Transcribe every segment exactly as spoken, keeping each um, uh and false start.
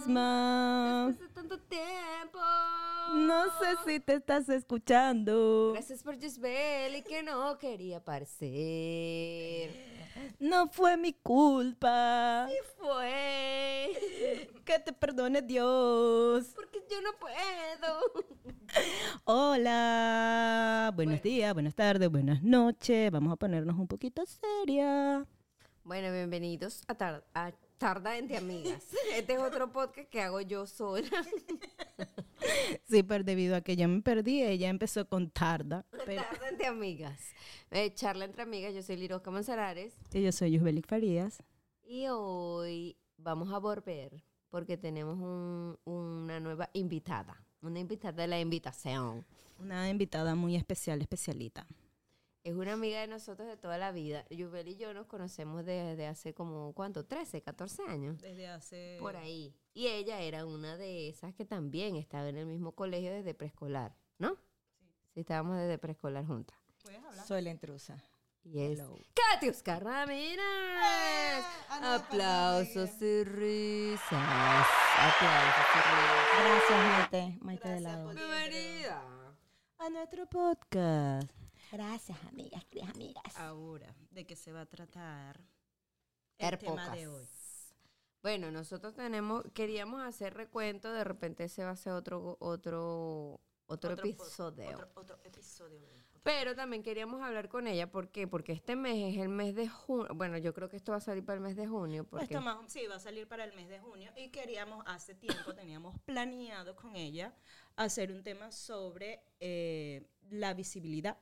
misma. Después de tanto tiempo. No sé si te estás escuchando. Gracias por Gisbel y que no quería aparecer. No fue mi culpa. Sí fue. Que te perdone Dios. Porque yo no puedo. Hola. Buenos Bueno. días, buenas tardes, buenas noches. Vamos a ponernos un poquito seria. Bueno, bienvenidos a, Tar- a Tarda entre Amigas. Este es otro podcast que hago yo sola. Sí, pero debido a que ya me perdí, ella empezó con tarda. Pero... Tarda entre Amigas. Eh, charla entre amigas. Yo soy Lirosca Manzanares. Y yo soy Yusbelik Farías. Y hoy vamos a volver porque tenemos un- una nueva invitada. Una invitada de la invitación. Una invitada muy especial, especialita. Es una amiga de nosotros de toda la vida. Yubel y yo nos conocemos desde hace como, ¿cuánto? trece, catorce años. Desde hace... Por ahí. Y ella era una de esas que también estaba en el mismo colegio desde preescolar, ¿no? Sí. Sí, estábamos desde preescolar juntas. ¿Puedes hablar? Soy la intrusa. Y es Hello. Katiuska Ramírez. Aplausos y risas. Aplausos y risas. Gracias, Maite. Maite de Gracias lado. por- Bienvenida. A nuestro podcast. Gracias, amigas, queridas amigas. Ahora, ¿de qué se va a tratar el Her tema pocas. de hoy? Bueno, nosotros tenemos, queríamos hacer recuento, de repente ese va a ser otro, otro, otro, Otro episodio. Otro, otro episodio. Otro- Pero también queríamos hablar con ella, ¿por qué? Porque este mes es el mes de junio. Bueno, yo creo que esto va a salir para el mes de junio. Porque... Esto más, sí, va a salir para el mes de junio y queríamos, hace tiempo teníamos planeado con ella hacer un tema sobre eh, la visibilidad.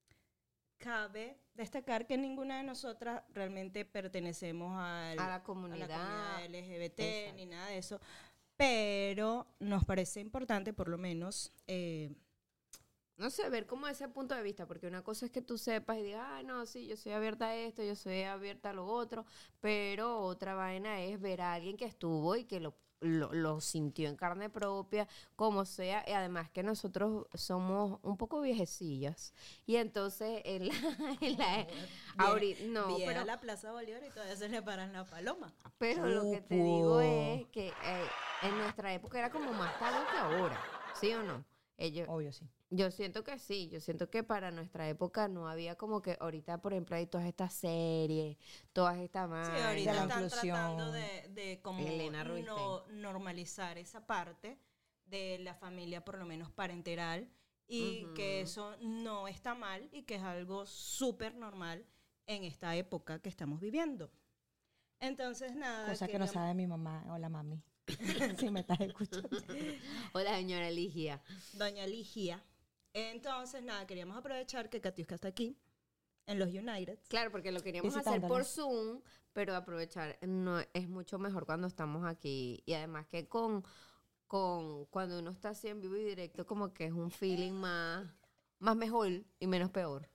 Cabe destacar que ninguna de nosotras realmente pertenecemos al- A la comunidad. a la comunidad L G B T Exacto. ni nada de eso, pero nos parece importante por lo menos... eh, No sé, ver como ese punto de vista, porque una cosa es que tú sepas y digas, ah, no, sí, yo soy abierta a esto, yo soy abierta a lo otro, pero otra vaina es ver a alguien que estuvo y que lo, lo, lo sintió en carne propia, como sea, y además que nosotros somos un poco viejecillas, y entonces en la... En la ahorita, no, viera pero, la Plaza Bolívar y todavía se le paran la paloma. pero lo que te Chupo. digo es que eh, en nuestra época era como más tabú que ahora, ¿sí o no? Ellos, Obvio, sí. Yo siento que sí, yo siento que para nuestra época no había como que ahorita, por ejemplo, hay todas estas series, todas estas Sí, más. ahorita de la están inclusión. tratando de, de como Elena Ruiz no, normalizar esa parte de la familia, por lo menos parenteral, y Ujú. que eso no está mal y que es algo súper normal en esta época que estamos viviendo. Entonces, nada. Cosa que no queríamos- sabe mi mamá. Hola, mami. Si me estás escuchando. Hola, señora Ligia. Doña Ligia. Entonces, nada, queríamos aprovechar que Katiuska está aquí, en los United. Claro, porque lo queríamos hacer por Visitándonos. Zoom, pero aprovechar no es mucho mejor cuando estamos aquí. Y además que con, con cuando uno está así en vivo y directo, como que es un feeling más, más mejor y menos peor.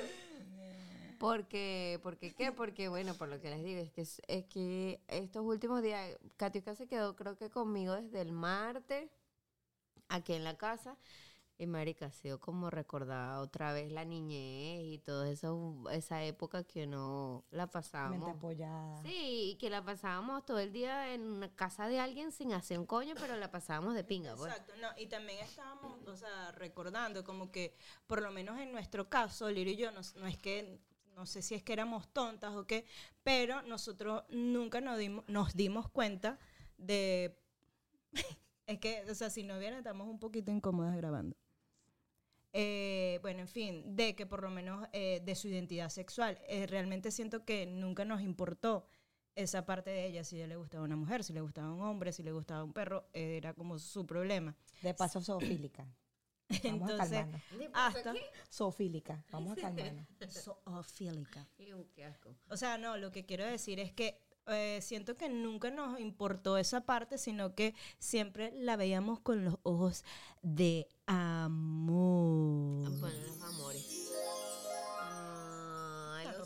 Porque, porque qué, porque bueno, por lo que les digo, es que, es, es que estos últimos días, Katiuska se quedó creo que conmigo desde el martes, aquí en la casa, y marica, ha sido como recordar otra vez la niñez y toda eso, esa época que no la Mente pasábamos. apoyada. Sí, y que la pasábamos todo el día en una casa de alguien sin hacer un coño, pero la pasábamos de pinga, pues. Exacto, no, y también estábamos, o sea, recordando como que, por lo menos en nuestro caso, Lirio y yo, no, no es que, no sé si es que éramos tontas o qué, pero nosotros nunca nos dimos, nos dimos cuenta de, es que, o sea, si no vieran, estamos un poquito incómodas grabando. Eh, bueno, en fin, de que por lo menos eh, de su identidad sexual. Eh, realmente siento que nunca nos importó esa parte de ella, si a ella le gustaba una mujer, si le gustaba un hombre, si le gustaba un perro, eh, era como su problema. De paso, zoofílica. Vamos a Entonces, calmarnos. hasta Zoofílica. Vamos a calmarnos. zoofílica. Iu, qué asco. O sea, no, lo que quiero decir es que eh, siento que nunca nos importó esa parte, sino que siempre la veíamos con los ojos de amor. Bueno, los amores. Ay, Está los romántico.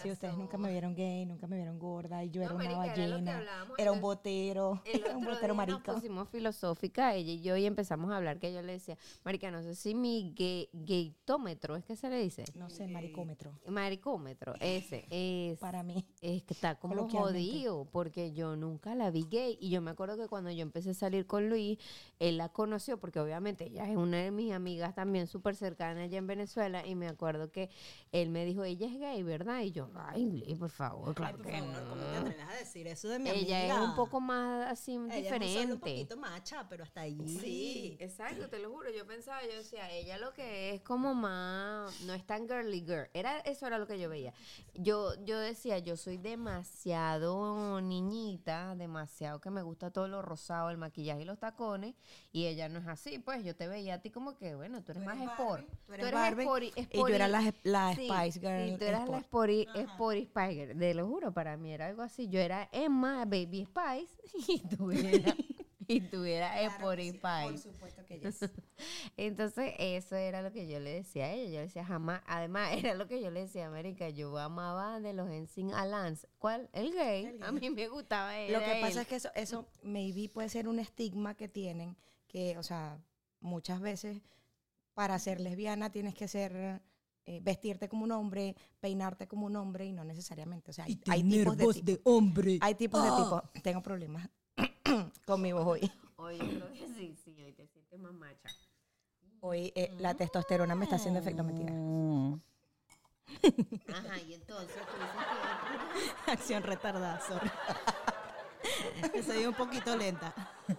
Sí, ustedes nunca me vieron gay, nunca me vieron gorda, y yo No, era una marica, era lo que ballena, hablábamos era el- un botero, El era un otro botero día marico. nos pusimos filosófica, ella y yo, y empezamos a hablar que yo le decía, marica, no sé si mi gay, gaytómetro, ¿es que se le dice? No sé, maricómetro, Maricómetro, ese, es, para mí. es que está como Coloquialmente. jodido, porque yo nunca la vi gay, y yo me acuerdo que cuando yo empecé a salir con Luis, él la conoció, porque obviamente ella es una de mis amigas también súper cercana allá en Venezuela, y me acuerdo que él me dijo, ella es gay, ¿verdad? Y yo, ay, Luis, por favor, Ay, claro por que favor, ¿cómo te no. atreves a decir eso de mi Ella amiga? es un poco más así Ella es un diferente. solo un poquito macha, pero hasta ahí. Sí, exacto, te lo juro. Yo pensaba, yo decía, ella lo que es como más, no es tan girly girl. Era, eso era lo que yo veía. Yo, yo decía, yo soy demasiado niñita, demasiado que me gusta todo lo rosado, el maquillaje y los tacones, y ella no es así. Pues yo te veía a ti como que, bueno, tú eres Tú más eres sport. Barbie, tú eres Barbie, spori- y yo era spori- la, la Sí, Spice Girl. sí, tú eras la sport. Sporty, Ajá. Sporty Spice Girl. Te lo juro, para mí era algo así. Yo era Emma, Baby Spice, y tú eras, y tú eras Claro Sporty que sí, por Spice. supuesto que yes. Entonces, eso era lo que yo le decía a ella. Yo le decía jamás. Además, era lo que yo le decía a América. Yo amaba de los NSYNC a Lance. ¿Cuál? El gay. El A gay. mí me gustaba él. Lo que pasa es que eso, eso maybe puede ser un estigma que tienen, que, o sea, muchas veces para ser lesbiana tienes que ser, eh, vestirte como un hombre, peinarte como un hombre, y no necesariamente. O sea, hay, hay tipos de tipos. hombre. Hay tipos de tipos. Tengo problemas con mi voz hoy. Oye, yo creo que sí, sí. Hoy te sientes más macha. Hoy eh, la testosterona me está haciendo efecto, mentira. Mm. Ajá, y entonces tú dices que... Acción retardada, sorry. Soy un poquito lenta.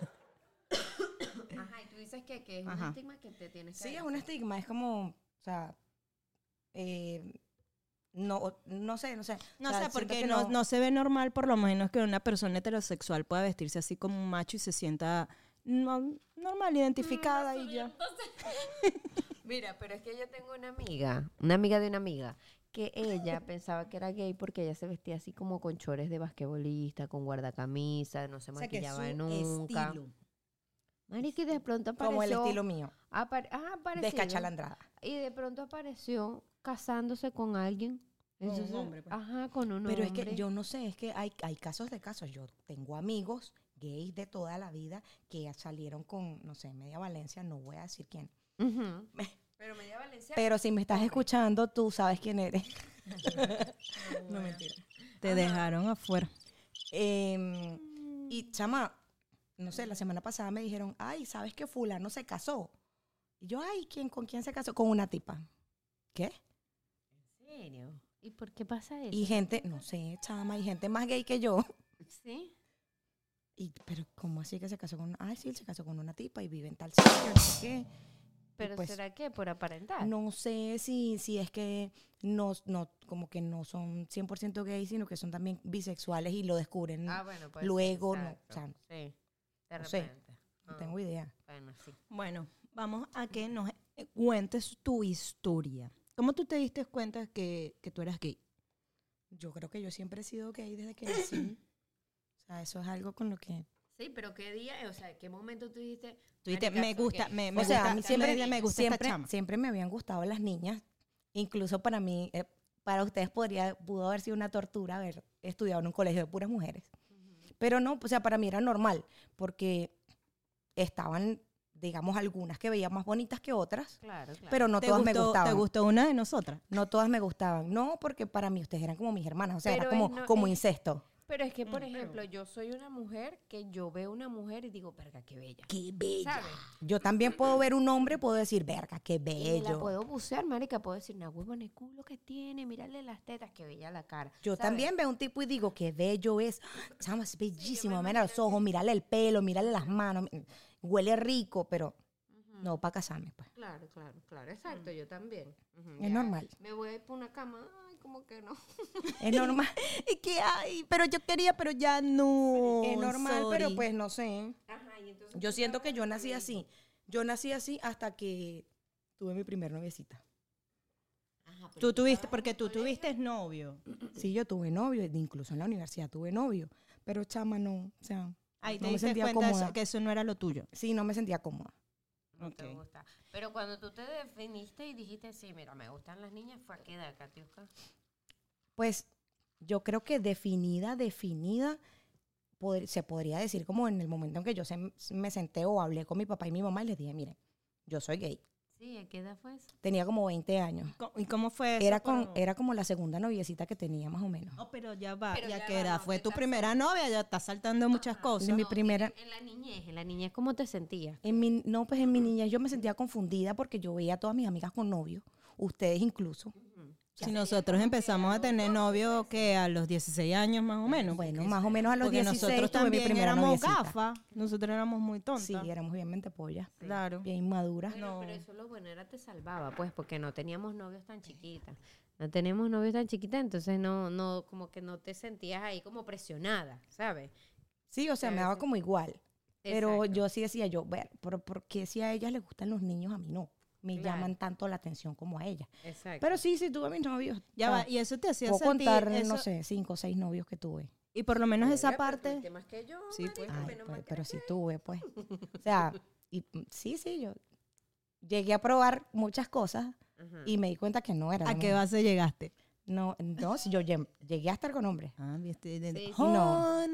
Ajá, y tú dices que, que es un Ajá. estigma que te tienes que... Sí, es hacer. un estigma, es como, o sea, eh, no, no sé, no sé. No O sea, sé, siento porque que no, no se ve normal, por lo menos, que una persona heterosexual pueda vestirse así como un macho y se sienta no- normal, identificada y ya. Mira, pero es que yo tengo una amiga, una amiga de una amiga, que ella pensaba que era gay porque ella se vestía así como con chores de basquetbolista, con guardacamisa, no se O sea, que es maquillaba su nunca. estilo. Marica, y de pronto apareció... como el estilo mío, apare- ah, aparecido, descachalandrada. y de pronto apareció casándose con alguien. Con un Entonces, hombre, pues. Ajá, con un Pero hombre. es que yo no sé, es que hay, hay casos de casos. Yo tengo amigos gays de toda la vida que salieron con, no sé, media Valencia, no voy a decir quién. Ujú. Pero media Valencia... Pero si me estás escuchando, tú sabes quién eres. No, mentira. Te dejaron afuera. Em, y chama, no sé, la semana pasada me dijeron, ay, ¿sabes que fulano se casó? Y yo, ay, ¿quién, ¿con quién se casó? Con una tipa. ¿Qué? ¿En serio? ¿Y por qué pasa eso? Y gente, no sé, chama, y gente más gay que yo. ¿Sí? Y, pero, ¿cómo así que se casó con una? Ay, sí, él se casó con una tipa y vive en tal sitio, no sé qué. ¿Pero pues, será que por aparentar? No sé si, si es que no, no, como que no son cien por ciento gays, sino que son también bisexuales y lo descubren. Ah, bueno, pues luego, no, o sea, sí, de no sé, repente. no Ah, tengo idea. Bueno, sí. Bueno, vamos a que nos eh, cuentes tu historia. ¿Cómo tú te diste cuenta que, que tú eras gay? Yo creo que yo siempre he sido gay desde que nací. O sea, eso es algo con lo que... Sí, pero ¿qué día? O sea, ¿qué momento tú dijiste? Tú dijiste, "Marica, me soy gusta, gay"? me, me o sea, gusta, a mí siempre, me, me gusta siempre, esta chama. siempre me habían gustado las niñas. Incluso para mí, eh, para ustedes podría, pudo haber sido una tortura haber estudiado en un colegio de puras mujeres. Pero no, o sea, para mí era normal, porque estaban, digamos, algunas que veía más bonitas que otras, Claro, claro. pero no ¿Te todas me gustó- gustaban. ¿Te gustó una de nosotras? No todas me gustaban. No, porque para mí ustedes eran como mis hermanas, o sea, Pero era como, es no- como es- incesto. Pero es que, por Mm, pero- ejemplo, yo soy una mujer que yo veo una mujer y digo, verga, qué bella. ¡Qué bella! ¿Sabes? Yo también puedo ver un hombre, puedo decir, verga, qué Y me la bello. puedo bucear, marica, puedo decir, una huevo en el culo que tiene, mírale las tetas, qué bella la cara. Yo ¿sabes? también veo un tipo y digo, qué bello es. Chama, es bellísimo. me Mira los imagino ojos, mírale el pelo, mírale las manos. mi- Huele rico, pero Ujú. no para casarme, pues. Claro, claro, claro, exacto, yo también. Ujú, Es ya. normal. Me voy a ir por una cama, ay, como que no. Es normal. Es que, ay, pero yo quería, pero ya no. Es normal, sorry. pero pues no sé. Ajá, y entonces Yo tú siento que estabas yo en nací el así. Yo nací así hasta que tuve mi primer noviecita. Ajá, pero Tú tuviste, estabas en porque el tú colegio. tuviste novio. Sí, yo tuve novio, incluso en la universidad tuve novio. Pero chama, no, o sea, Ahí te no me diste sentía cuenta cómoda. eso- que eso no era lo tuyo. Sí, no me sentía cómoda. No te Ok. gusta. Pero cuando tú te definiste y dijiste, sí, mira, me gustan las niñas, ¿fue a qué edad, Katiuska? Pues yo creo que definida, definida, poder- se podría decir como en el momento en que yo se- me senté o hablé con mi papá y mi mamá y les dije, miren, yo soy gay. Sí, ¿a qué edad fue eso? Tenía como veinte años. Co- ¿Y cómo fue eso? Era, con, Pero- era como la segunda noviecita que tenía, más o menos. Oh, pero ya va, Pero ya, ya que va, era, no, fue te tu estás primera novia, ya está saltando muchas cosas. Sí, mi No, primera- En, en la niñez, en la niñez, ¿cómo te sentías? En mi, no, pues en mi niñez yo me sentía confundida porque yo veía a todas mis amigas con novios, ustedes incluso. Si nosotros empezamos a tener novio que a los dieciséis años más o menos. Bueno, más o menos a los porque dieciséis nosotros tuve mi también primera éramos noviecita. gafas, nosotros éramos muy tontas. Sí, éramos bien mentepollas, Claro. bien inmaduras. Bueno, No. pero eso lo bueno era te salvaba, pues, porque no teníamos novios tan chiquitas. No tenemos novios tan chiquitas, entonces no, no, como que no te sentías ahí como presionada, ¿sabes? Sí, o sea, me daba como igual. Pero Exacto. yo sí decía, yo, ver, ¿por, por qué si a ellas les gustan los niños, a mí no? Me Claro. llaman tanto la atención como a ellas. Exacto. Pero sí, sí tuve mis novios. Ya O sea, va, y eso te hacía puedo sentir, contar, eso- no sé, cinco o seis novios que tuve. y por lo menos esa Verga, pero parte, tuviste más que yo, Sí, pues. marica, Ay, menos pues, mal que pero eres sí gay. tuve, pues. O sea, y, mm, sí, sí, yo llegué a probar muchas cosas Ajá. y me di cuenta que no era ¿a lo qué mío. base llegaste? No, no, si yo lle- llegué a estar con hombres. Ah, viste, de- Sí, sí. No.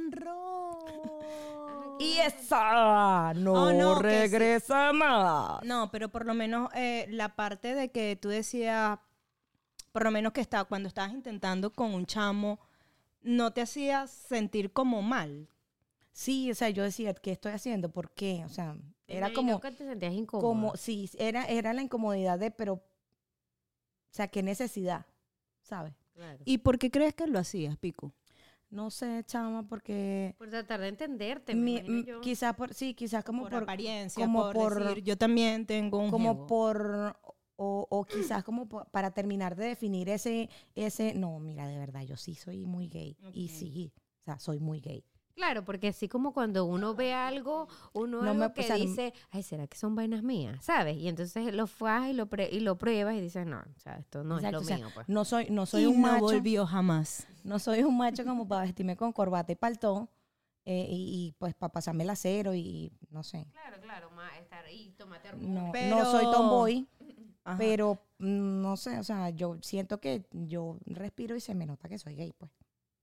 Honro. Y esa no, Oh, no, que sí. regresa más. No, pero por lo menos eh, la parte de que tú decías, por lo menos que está, cuando estabas intentando con un chamo, no te hacía sentir como mal. Sí, o sea, yo decía, ¿qué estoy haciendo? ¿Por qué? O sea, Me era imagino como, que te sentías incómoda. como, sí, era, era la incomodidad de, pero, o sea, qué necesidad, ¿sabes? Claro. ¿Y por qué crees que lo hacías, Pico? No sé, chama, porque Por tratar de entenderte, me mi- imagino m- yo. quizás por, sí, quizás como Por, por, apariencia, como por, por- decir, yo también tengo un como jevo. por, o, o quizás como po- para terminar de definir ese, ese, no, mira, de verdad, yo sí soy muy gay, y Ok. sí, o sea, soy muy gay. Claro, porque así como cuando uno ve algo, uno No algo me- que o sea, no- dice, ay, ¿será que son vainas mías? ¿Sabes? Y entonces lo fuas y lo, pre- y lo pruebas y dices, no, o sea, esto no Exacto, es o lo sea, mío, pues. no soy, no soy y un no macho. volvió jamás. No soy un macho como para vestirme con corbata y paltó eh, y, y, pues para pasarme el acero y no sé. Claro, claro, más estar ahí, tomate No, Pero- no soy tomboy, Ajá. pero mm, no sé, o sea, yo siento que yo respiro y se me nota que soy gay, pues.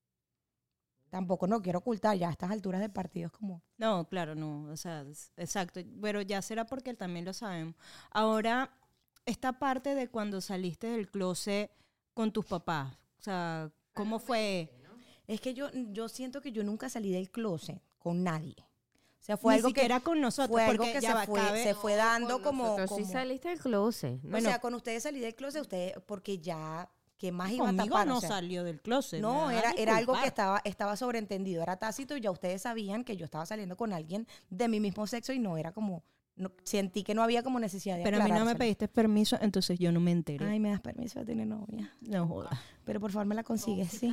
Tampoco no quiero ocultar, ya a estas alturas del partido es como... No, claro, no, o sea, es- exacto, pero ya será porque él también lo sabemos. Ahora, esta parte de cuando saliste del closet con tus papás, o sea, ¿cómo fue? Es que yo, yo siento que yo nunca salí del closet con nadie. O sea, fue Ni algo que... siquiera con nosotros, fue algo porque que ya se va, fue, cabe- se fue dando Con como... nosotros como sí saliste del closet. o Bueno, sea, con ustedes salí del closet, ustedes, porque ya, ¿qué más iba a conmigo tapar? no O sea, salió del closet. no, me van era, a era algo que disculpar. estaba, estaba sobreentendido, era tácito y ya ustedes sabían que yo estaba saliendo con alguien de mi mismo sexo y no era como, no- sentí que no había como necesidad de Pero a mí no me aclarárselo. pediste permiso, entonces yo no me enteré. Ay, me das permiso de tener novia. No jodas. Pero por favor me la consigues, sí.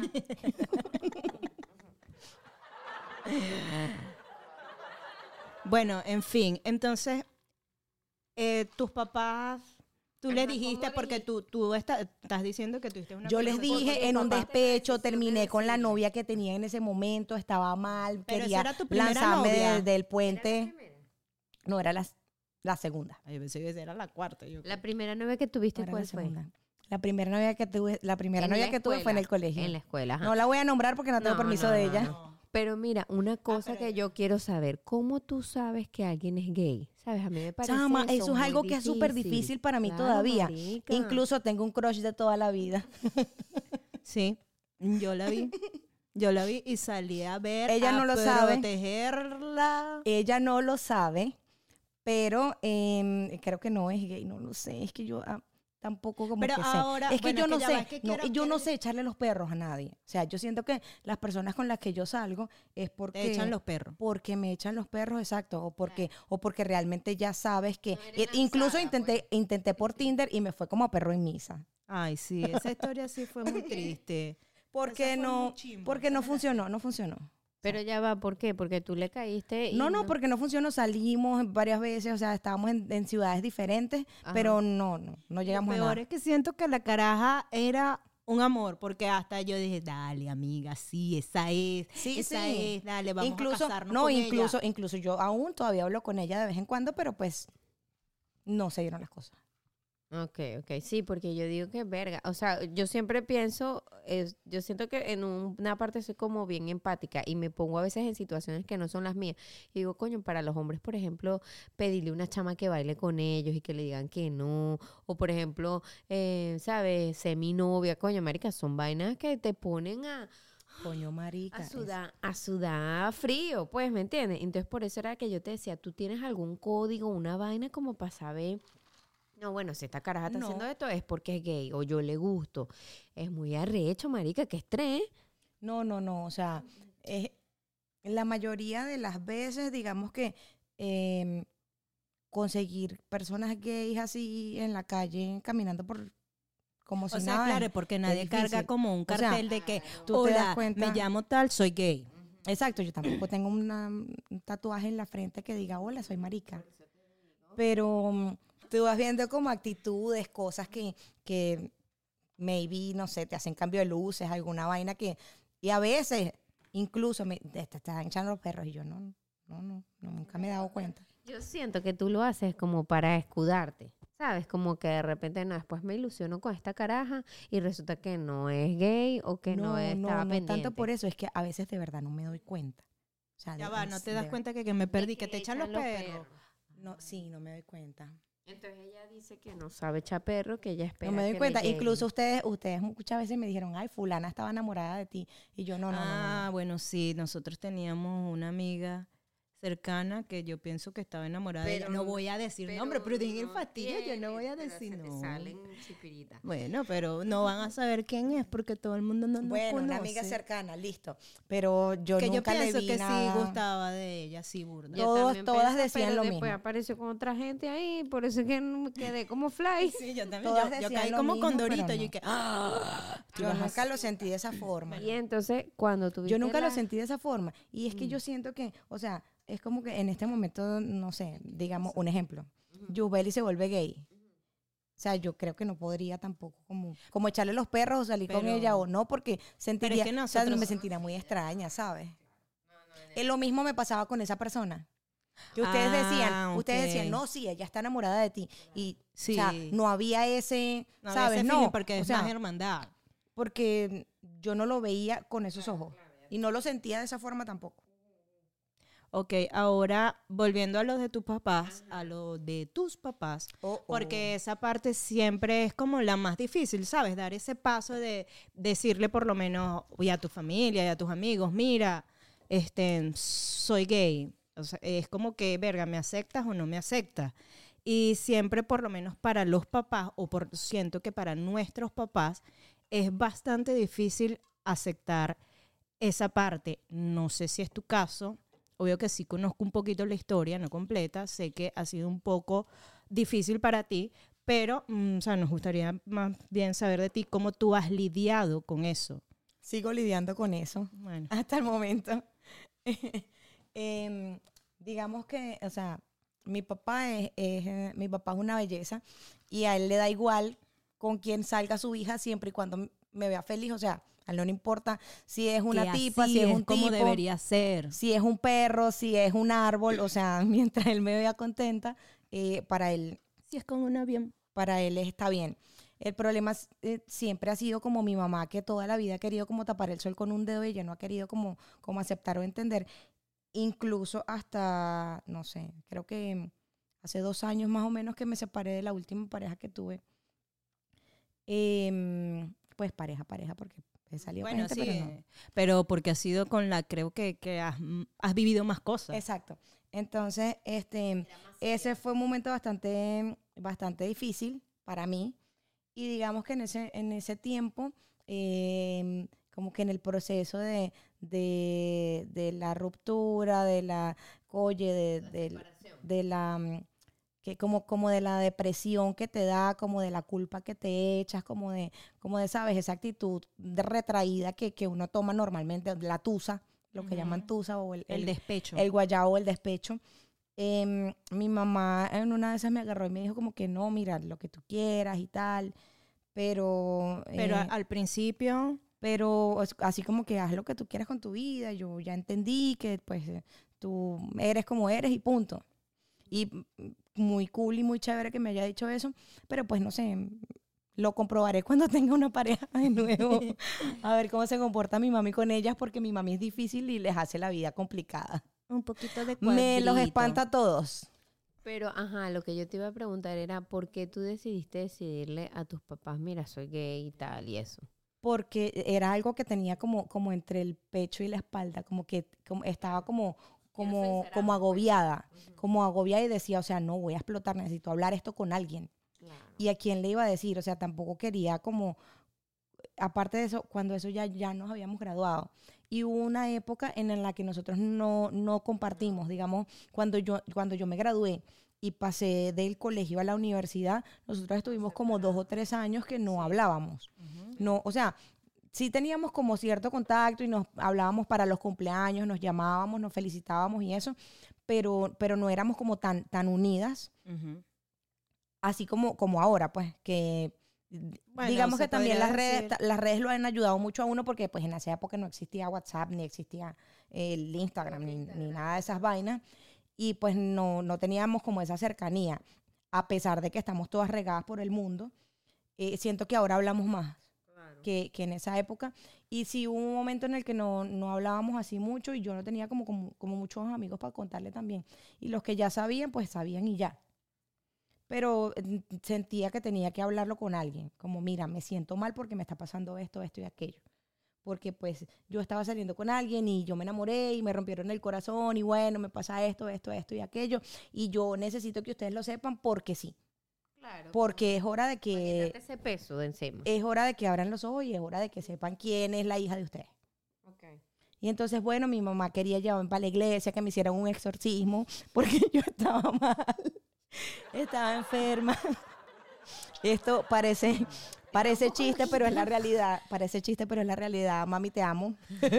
Bueno, en fin, entonces, eh, tus papás, tú Ajá, les ¿cómo dijiste, porque dijiste? tú, tú está- estás diciendo que tuviste una Yo les conversación con dije tus en un papás. despecho, decisión de terminé con la decirle. novia que tenía en ese momento, estaba mal, Pero esa quería era tu primera lanzarme novia. de- del ¿Era la puente. primera? No, era la, la segunda. Ay, yo pensé que esa era la cuarta. Yo. La primera novia que tuviste, No, era la ¿cuál fue? segunda. La primera novia que tuve, la primera En novia la que tuve fue en escuela, el colegio. En la escuela, ajá. No la voy a nombrar porque no tengo No, permiso no, de no, ella. No. Pero mira, una cosa pero que ya. yo quiero saber, ¿cómo tú sabes que alguien es gay? ¿Sabes? A mí me parece Chama, eso, eso es muy algo que es súper difícil para mí Claro, todavía. marica. Incluso tengo un crush de toda la vida. Sí, yo la vi. Yo la vi y salí a ver, Ella a no lo sabe. protegerla. Ella no lo sabe, pero em, creo que no es gay, no lo sé. Es que yo ah, tampoco como Pero que sé. ahora, Es que bueno, yo es no que ya sé, va, es que no, quiero- yo no quiero- sé echarle los perros a nadie. O sea, yo siento que las personas con las que yo salgo es porque Te echan los perros. porque me echan los perros, exacto, o porque o porque realmente ya sabes que No eres e- incluso lanzada, intenté intenté por Tinder y me fue como a perro en misa. Ay, sí, esa historia sí fue muy triste. Porque Eso fue no muy chimbo, porque esa no es la- funcionó, no funcionó. Pero ya va, ¿por qué? Porque tú le caíste y No, no, porque no funcionó, salimos varias veces, o sea, estábamos en, en ciudades diferentes, Ajá. pero no, no, no llegamos Lo a peor nada. es que siento que la caraja era un amor, porque hasta yo dije, dale, amiga, sí, esa es, Sí, esa sí. es, dale, vamos incluso, a casarnos no, con incluso, ella. incluso yo aún todavía hablo con ella de vez en cuando, pero pues no se dieron las cosas. Ok, ok, sí, porque yo digo que verga, o sea, yo siempre pienso, es, yo siento que en un- una parte soy como bien empática y me pongo a veces en situaciones que no son las mías. Y digo, coño, para los hombres, por ejemplo, pedirle a una chama que baile con ellos y que le digan que no, o por ejemplo, eh, ¿sabes? Ser mi novia, coño, marica, son vainas que te ponen a, Coño, marica. a es- sudar, a sudar frío, pues, ¿me entiendes? Entonces, por eso era que yo te decía, ¿tú tienes algún código, una vaina como para saber? No, bueno, si esta caraja está No. haciendo esto es porque es gay o yo le gusto. Es muy arrecho, marica, qué estrés. No, no, no. O sea, es- la mayoría de las veces, digamos que em, conseguir personas gays así en la calle, caminando por como si O sea, nada. claro, es- porque es nadie carga difícil. como un O sea, cartel de que, tú te das hola, cuenta- me llamo tal, soy gay. Exacto, yo tampoco tengo una- un tatuaje en la frente que diga, hola, soy marica. Pero mm, tú vas viendo como actitudes, cosas que, que maybe, no sé, te hacen cambio de luces, alguna vaina que... Y a veces, incluso, me, te, te están echando los perros y yo no, no, no, no, nunca me he dado cuenta. Yo siento que tú lo haces como para escudarte, ¿sabes? Como que de repente no, después me ilusiono con esta caraja y resulta que no es gay o que no, no, estaba no, no pendiente. tanto por eso, es que a veces de verdad no me doy cuenta. O sea, Ya de- va, en- no te de das ver- cuenta que, que me perdí, que te le echan los perros. No, sí, no me doy cuenta. Entonces ella dice que no sabe echar perro, que ella espera No me doy que cuenta. le llegue. Incluso ustedes, ustedes muchas veces me dijeron, ay, fulana estaba enamorada de ti. Y yo, no, no, no, no, ah, no. bueno, sí, nosotros teníamos una amiga cercana que yo pienso que estaba enamorada de ella. Pero- No voy a decir pero nombre, pero en el no fastidio yo no voy a tiene, pero decir se te no. salen chipiritas. Bueno, pero no van a saber quién es porque todo el mundo no nos Bueno, conoce. una amiga cercana, listo. Pero yo que yo nunca pienso le vi que nada. sí gustaba de ella, sí, burda. Yo- Todos- también todas pensé, decían pero lo después mismo. apareció con otra gente ahí, por eso es que no me quedé como fly. Sí, yo también. Todas Yo, yo decían caí lo como mismo, con pero Dorito. no. Yo que, ¡ah! Tú Yo vas a nunca lo sentí de esa forma. Y entonces, cuando tuviste Yo nunca la- lo sentí de esa forma. Y es que yo siento que, o sea, es como que en este momento, no sé, digamos, un ejemplo. Yubeli se vuelve gay. O sea, yo creo que no podría tampoco como, como echarle los perros o salir con Pero- ella o no, porque sentiría, que o sea, nosotros- me sentiría muy extraña, ¿sabes? Es lo mismo me pasaba con esa persona. Que ustedes Ah, decían, ustedes ok. decían, no, sí, ella está enamorada de ti. Y, Sí. o sea, no había ese, No había ¿sabes? ese No, feeling porque o es sea, más hermandad. porque yo no lo veía con esos ojos. Y no lo sentía de esa forma tampoco. Ok, ahora volviendo a lo de tus papás, a lo de tus papás, Oh, oh. porque esa parte siempre es como la más difícil, ¿sabes? Dar ese paso de decirle por lo menos y a tu familia y a tus amigos, mira, este, soy gay. O sea, es como que, verga, ¿me aceptas o no me aceptas? Y siempre, por lo menos para los papás, o por siento que para nuestros papás, es bastante difícil aceptar esa parte. No sé si es tu caso. Obvio que sí conozco un poquito la historia, no completa. Sé que ha sido un poco difícil para ti, pero mm, o sea, nos gustaría más bien saber de ti cómo tú has lidiado con eso. Sigo lidiando con eso Bueno, hasta el momento. Em, digamos que, o sea, mi papá es, es, eh, mi papá es una belleza y a él le da igual con quién salga su hija siempre y cuando m- me vea feliz. O sea, a él no le importa si es una que tipa, así si es un como tipo, debería ser. si es un perro, si es un árbol. O sea, mientras él me vea contenta, eh, para él Si es con un avión. para él está bien. El problema es, eh, siempre ha sido como mi mamá, que toda la vida ha querido como tapar el sol con un dedo y ella no ha querido como, como aceptar o entender. Incluso hasta, no sé, creo que hace dos años más o menos que me separé de la última pareja que tuve. Em, pues pareja, pareja, porque he salido Bueno, con gente, sí, pero no. eh, pero porque ha sido con la, creo que, que has, has vivido más cosas. Exacto. Entonces, este, ese fue un momento bastante, bastante difícil para mí. Y digamos que en ese, en ese tiempo, eh, como que en el proceso de, de, de la ruptura, de la, oye, de, de, de la, mm, que como, como de la depresión que te da, como de la culpa que te echas, como de, como de, sabes, esa actitud de retraída que, que uno toma normalmente, la tusa, lo que Ujú. llaman tusa o el, El el, despecho. el guayabo, el despecho. Em, mi mamá en una de esas me agarró y me dijo como que no, mira, lo que tú quieras y tal, pero... pero eh, a- al principio, pero es así como que haz lo que tú quieras con tu vida, yo ya entendí que pues eh, tú eres como eres y punto. Y muy cool y muy chévere que me haya dicho eso, pero pues no sé, lo comprobaré cuando tenga una pareja de nuevo, a ver cómo se comporta mi mami con ellas, porque mi mami es difícil y les hace la vida complicada. Un poquito de Me los cuadrito. espanta a todos. Pero, ajá, lo que yo te iba a preguntar era, ¿por qué tú decidiste decidirle a tus papás, mira, soy gay y tal, y eso? Porque era algo que tenía como, como entre el pecho y la espalda, como que como, estaba como, como, como agobiada, como agobiada y decía, o sea, no voy a explotar, necesito hablar esto con alguien. Claro. ¿Y a quién le iba a decir? O sea, tampoco quería como, aparte de eso, cuando eso ya, ya nos habíamos graduado. Y hubo una época en la que nosotros no, no compartimos, digamos, cuando yo, cuando yo me gradué y pasé del colegio a la universidad, nosotros estuvimos como dos o tres años que no hablábamos. Ujú. No, o sea, sí teníamos como cierto contacto y nos hablábamos para los cumpleaños, nos llamábamos, nos felicitábamos y eso, pero, pero no éramos como tan, tan unidas, Ujú. así como, como ahora, pues, que Bueno, digamos se que también podría las redes, decir- ta- las redes lo han ayudado mucho a uno porque pues en esa época no existía WhatsApp, ni existía el Instagram, ni, ni nada de esas vainas, y pues no, no teníamos como esa cercanía, a pesar de que estamos todas regadas por el mundo. Eh, siento que ahora hablamos más que, que en esa época. Y sí hubo un momento en el que no, no hablábamos así mucho y yo no tenía como, como, como muchos amigos para contarle también. Y los que ya sabían, pues sabían y ya. Pero mm, sentía que tenía que hablarlo con alguien. Como, mira, me siento mal porque me está pasando esto, esto y aquello. Porque pues yo estaba saliendo con alguien y yo me enamoré y me rompieron el corazón y bueno, me pasa esto, esto, esto y aquello. Y yo necesito que ustedes lo sepan porque sí. Claro. Porque es hora de Para que quitarte ese peso de encima. es hora de que abran los ojos y es hora de que sepan quién es la hija de ustedes. Okay. Y entonces, bueno, mi mamá quería llevarme para la iglesia, que me hicieran un exorcismo, porque yo estaba mal, estaba enferma. Esto parece, parece chiste, pero es la realidad. Parece chiste, pero es la realidad. Mami, te amo.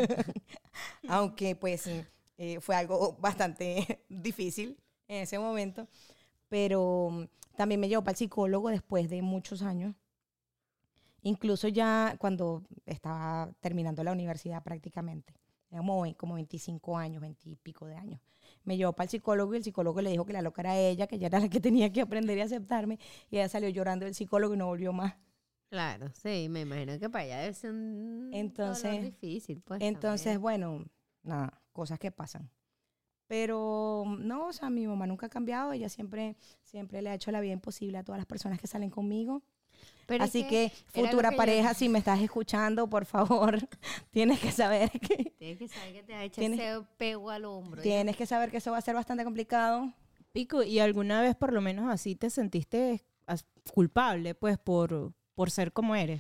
Aunque, pues, eh, fue algo bastante difícil en ese momento. Pero también me llevó para el psicólogo después de muchos años. Incluso ya cuando estaba terminando la universidad prácticamente. Era como, como veinticinco años, veinte y pico de años. Me llevó para el psicólogo y el psicólogo le dijo que la loca era ella, que ella era la que tenía que aprender y aceptarme. Y ella salió llorando del psicólogo y no volvió más. Claro, sí, me imagino que para allá debe ser un Entonces- dolor difícil, pues. Entonces, también. bueno, nada, cosas que pasan. Pero no, o sea, mi mamá nunca ha cambiado. Ella siempre, siempre le ha hecho la vida imposible a todas las personas que salen conmigo. Pero es Así que que, era lo futura que yo- pareja, si me estás escuchando, por favor, tienes que saber que Tienes que saber que te ha hecho Tienes- ese pego al hombro. ¿ya? tienes que saber que eso va a ser bastante complicado. Pico, ¿y alguna vez por lo menos así te sentiste as- culpable, pues, por, por ser como eres?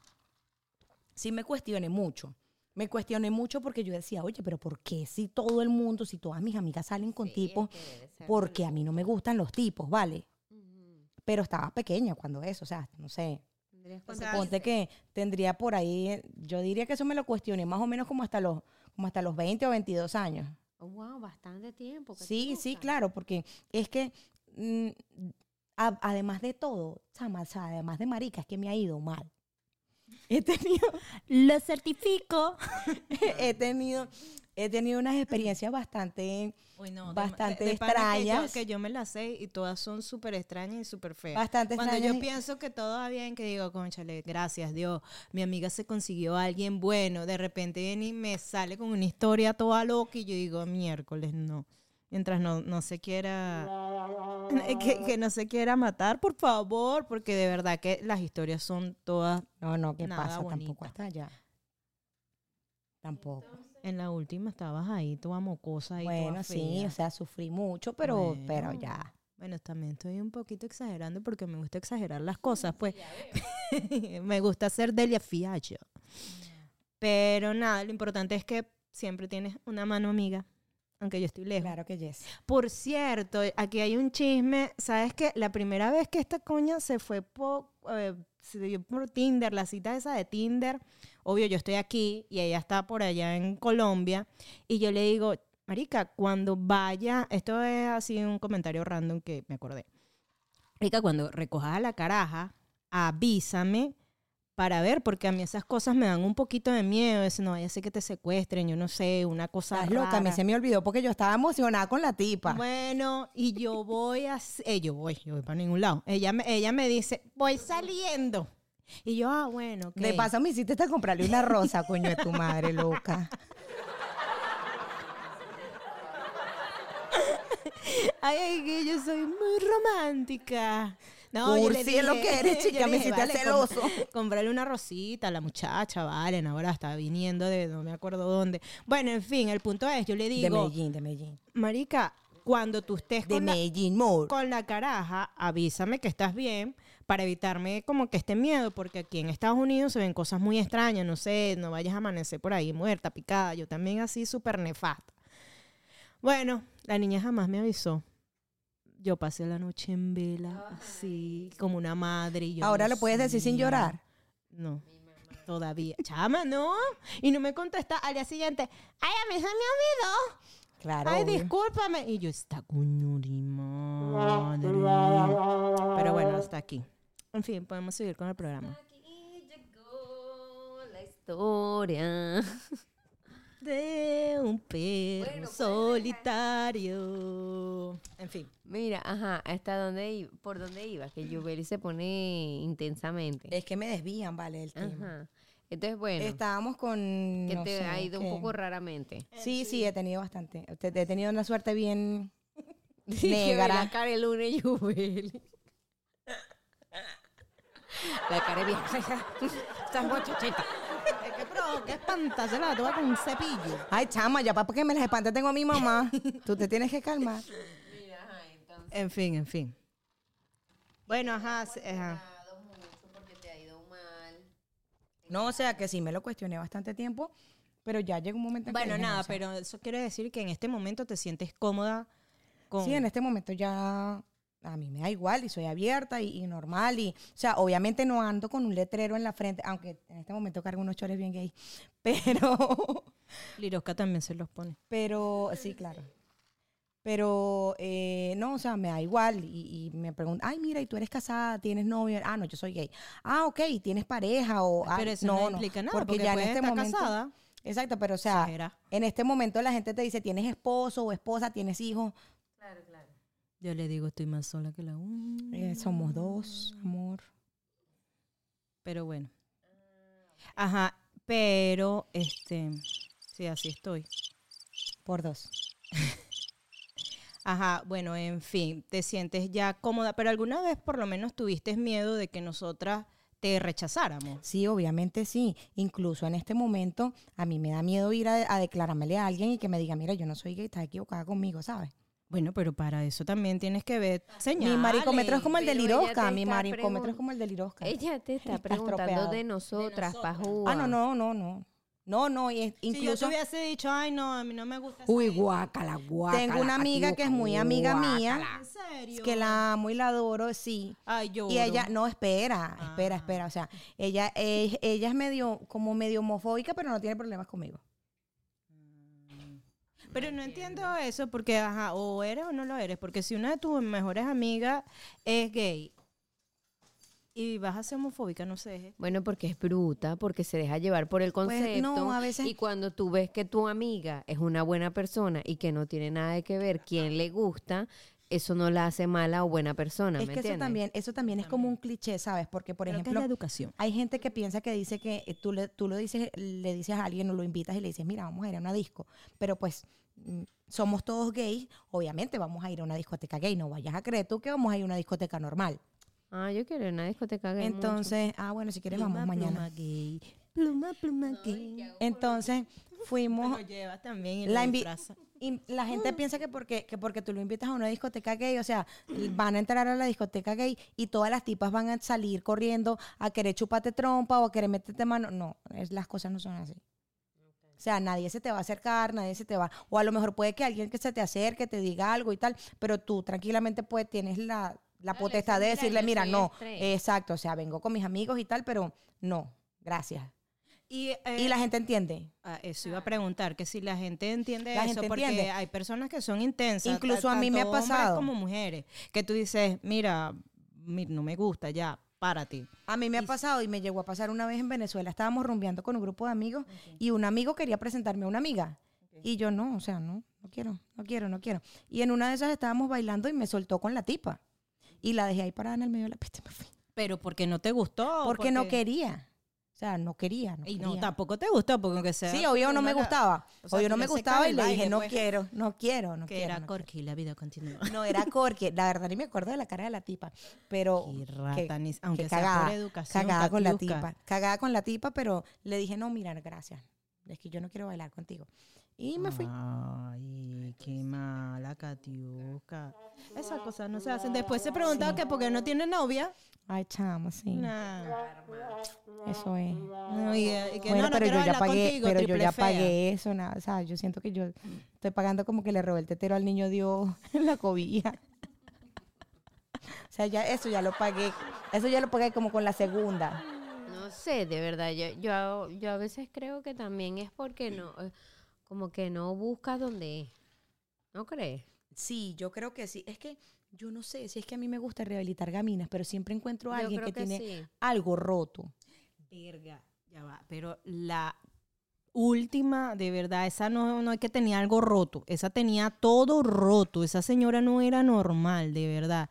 Sí me cuestioné mucho. Me cuestioné mucho porque yo decía, oye, pero ¿por qué si todo el mundo, si todas mis amigas salen con Sí, es tipos? que debe ser Porque a mí no me gustan los tipos, ¿vale? Ujú. Pero estaba pequeña cuando eso, o sea, no sé. ¿Tendrías O cuánto sea, Ponte que tendría por ahí, eh, yo diría que eso me lo cuestioné más o menos como hasta los, como hasta los veinte o veintidós años. Oh, wow, bastante tiempo. ¿qué te Sí, sí, gusta? claro, porque es que mm, a- además de todo, chama, o sea, además de marica, es que me ha ido mal. He tenido, Lo certifico. he tenido, he tenido unas experiencias bastante, Uy, no, de- Bastante de- de pana que yo- extrañas. Que yo, me las sé y todas son súper extrañas y súper feas. bastante Cuando extrañas. yo pienso que todo va bien, que digo, conchale, gracias Dios, mi amiga se consiguió a alguien bueno, de repente viene y me sale con una historia toda loca y yo digo, miércoles, no. Mientras no, no se quiera, que, que no se quiera matar, por favor, porque de verdad que las historias son todas, No, no, ¿qué nada pasa? Tampoco bonita. hasta allá. Tampoco. en la última estabas ahí toda mocosa y Bueno, toda sí, fea. o sea, sufrí mucho, pero, Bueno. pero ya. Bueno, también estoy un poquito exagerando porque me gusta exagerar las cosas, pues. Me gusta hacer Delia Fiallo. Pero nada, lo importante es que siempre tienes una mano amiga, aunque yo estoy lejos. Claro que yes. Por cierto, aquí hay un chisme. ¿Sabes qué? La primera vez que esta coña se fue por, eh, se dio por Tinder, la cita esa de Tinder, obvio, yo estoy aquí y ella está por allá en Colombia, y yo le digo, marica, cuando vaya, esto es así un comentario random que me acordé. Marica, cuando recojas a la caraja, avísame para ver, porque a mí esas cosas me dan un poquito de miedo. Es, no vaya a ser que te secuestren, yo no sé, una cosa Estás loca, a mí rara. se me olvidó porque yo estaba emocionada con la tipa. Bueno, y yo voy a... Eh, yo voy, yo voy para ningún lado. Ella me, ella me dice, voy saliendo. Y yo, ah, bueno, ok. De paso me hiciste hasta comprarle una rosa, coño de tu madre, loca. Ay, ay, que yo soy muy romántica. No, yo le Cursi es lo que eres, yo chica, le me dije, hiciste vale, celoso. com- comprarle una rosita a la muchacha, vale, ahora está viniendo de no me acuerdo dónde. Bueno, en fin, el punto es, yo le De digo, Medellín, de Medellín. marica, cuando tú estés De con la, Medellín, more. con la caraja, avísame que estás bien para evitarme como que este miedo, porque aquí en Estados Unidos se ven cosas muy extrañas, no sé, no vayas a amanecer por ahí muerta, picada, yo también así súper nefasta. Bueno, la niña jamás me avisó. Yo pasé la noche en vela, así, como una madre. Y yo, Ahora Dios lo puedes decir sin mío. llorar. No, todavía. Chama, no. Y no me contesta al día siguiente. Ay, a mí se me olvidó. Claro. Ay, obvio. discúlpame. Y yo, esta coño de madre. Pero bueno, hasta aquí. En fin, podemos seguir con el programa. Aquí llegó la historia. De un perro Bueno, puedes solitario. En fin. Mira, ajá, ¿hasta dónde iba? ¿Por dónde ibas? Que Yubeli se pone intensamente. Es que me desvían, vale, el tema. Ajá. Entonces, bueno, Estábamos con... que no te sé, ha ido ¿qué? un poco raramente. Sí, sí, he tenido bastante. Te- He tenido una suerte bien Que ve negra. la cara el lunes, Yubeli. La cara es vieja. Esta muchachita. Es que, pero, qué espantarse la toda con un cepillo. Ay, chama, ya para que me las espante tengo a mi mamá. Tú te tienes que calmar. Mira, ajá, entonces. En fin, en fin. Bueno, ajá, sí, ajá. mucho porque te ha ido mal. No, o sea, que sí me lo cuestioné bastante tiempo, pero ya llegó un momento en que Bueno, dije, no, nada, o sea, pero eso quiere decir que en este momento te sientes cómoda con... sí, en este momento ya a mí me da igual y soy abierta y, y normal. Y, o sea, obviamente no ando con un letrero en la frente, aunque en este momento cargo unos chores bien gay. Pero, Lirosca también se los pone. pero, sí, claro. Pero, eh, no, o sea, me da igual. Y, y me preguntan, ay, mira, ¿y tú eres casada? ¿Tienes novio? Ah, no, yo soy gay. Ah, ok, ¿tienes pareja? O, Pero ay, eso no implica nada, porque puedes estar casada. Exacto, pero o sea, Exagera. en este momento la gente te dice, ¿tienes esposo o esposa? ¿Tienes hijos? Claro, claro. Yo le digo, estoy más sola que la una. Eh, somos dos, amor. Pero bueno. Ajá, pero, este, sí, así estoy. Por dos. Ajá, bueno, en fin, te sientes ya cómoda, pero alguna vez por lo menos tuviste miedo de que nosotras te rechazáramos. Sí, obviamente sí. Incluso en este momento a mí me da miedo ir a, a declarármele a alguien y que me diga, mira, yo no soy gay, estás equivocada conmigo, ¿sabes? Bueno, pero para eso también tienes que ver señales. Mi maricómetro es como el de Pero ella Lirosca, te mi está maricómetro pregun- es como el de Lirosca. Ella te está Está preguntando estropeado. de nosotras, De nosotras. Pajúa. Ah, no, no, no, no. No, no, y es- Si yo te incluso hubiese dicho, ay, no, a mí no me gusta esa Uy, gente". guácala, guácala. tengo una amiga que es muy amiga mía, ¿En serio? que la amo y la adoro, sí. Ay, yo. Y ella, no, espera, Ah. espera, espera. O sea, ella, es- ella es medio, como medio homofóbica, pero no tiene problemas conmigo. Pero no entiendo eso porque, ajá, o eres o no lo eres. Porque si una de tus mejores amigas es gay y vas a ser homofóbica, no sé. Bueno, porque es bruta, porque se deja llevar por el concepto. Pues, no, a veces- Y cuando tú ves que tu amiga es una buena persona y que no tiene nada que ver quién le gusta, eso no la hace mala o buena persona, Es ¿me que eso entiendes? también, eso también es como un cliché, ¿sabes? Porque, por Creo que es ejemplo, la educación. hay gente que piensa que dice que eh, tú le, tú lo dices, le dices a alguien o lo invitas y le dices, mira, vamos a ir a una disco. Pero pues mm, somos todos gays, obviamente vamos a ir a una discoteca gay. No vayas a creer tú que vamos a ir a una discoteca normal. Ah, yo quiero ir a una discoteca gay mucho. Entonces, ah, bueno, si quieres vamos mañana. Pluma gay. Pluma, pluma gay. Entonces, Te fuimos, lo llevas también y la lo invi- disfrazas. y la gente piensa que porque, que porque tú lo invitas a una discoteca gay, o sea, van a entrar a la discoteca gay y todas las tipas van a salir corriendo a querer chuparte trompa o a querer meterte mano. No, es, las cosas no son así. O sea, nadie se te va a acercar, nadie se te va. O a lo mejor puede que alguien que se te acerque, te diga algo y tal, pero tú tranquilamente pues tienes la, la Dale, potestad sí, de mira, decirle, yo mira, soy no, estrella". exacto, o sea, vengo con mis amigos y tal, pero no, gracias. Y, eh, Y la gente entiende. ah, eso iba a preguntar, que si la gente entiende La eso, gente porque entiende. hay personas que son intensas. Incluso ta- a mí me ha tanto hombres pasado. como mujeres, que tú dices, mira, mi- no me gusta ya, para ti. A mí me ha Y- pasado y me llegó a pasar una vez en Venezuela. Estábamos rumbeando con un grupo de amigos y un amigo quería presentarme a una amiga. Y yo no, o sea, no, no quiero, no quiero, no quiero. Y en una de esas estábamos bailando y me soltó con la tipa. Y la dejé ahí parada en el medio de la pista y me fui. Pero porque no te gustó. Porque no quería. O sea, no quería, no Y quería. no, tampoco te gustó, porque aunque sea. Sí, obvio no me una- gustaba. o sea, obvio no tú me le secas gustaba y el le baile, dije, no pues. quiero, no quiero, no Que quiero. era no Corky, la vida continúa. quiero. No, era Corky. La verdad ni me acuerdo de la cara de la tipa. Pero Qué que- rata, ni- aunque que sea cagada, por educación. cagada con la Katiuska. tipa. Cagada con la tipa, pero le dije, no, mira, gracias. Es que yo no quiero bailar contigo. Y me fui. Ay, qué mala, Katiuska. Esas cosas no se hacen. Después se preguntaba que por qué no tiene novia. Ay, chamo, sí. Nah. Eso es. No, y, y que Bueno, no, no pero quiero yo ya bailar pagué, contigo, pero yo triple ya fea. pagué eso, nada. O sea, yo siento que yo estoy pagando como que le robé el tetero al niño Dios en la cobija. O sea, ya eso ya lo pagué. Eso ya lo pagué como con la segunda. No sé, de verdad, yo, yo, yo a veces creo que también es porque no, eh, como que no buscas donde es. ¿No crees? Sí, yo creo que sí. Es que yo no sé si es que a mí me gusta rehabilitar gaminas, pero siempre encuentro a Yo alguien creo que, tiene sí. algo roto. Verga, ya va. Pero la última, de verdad, esa no, no es que tenía algo roto. Esa tenía todo roto. Esa señora no era normal, de verdad.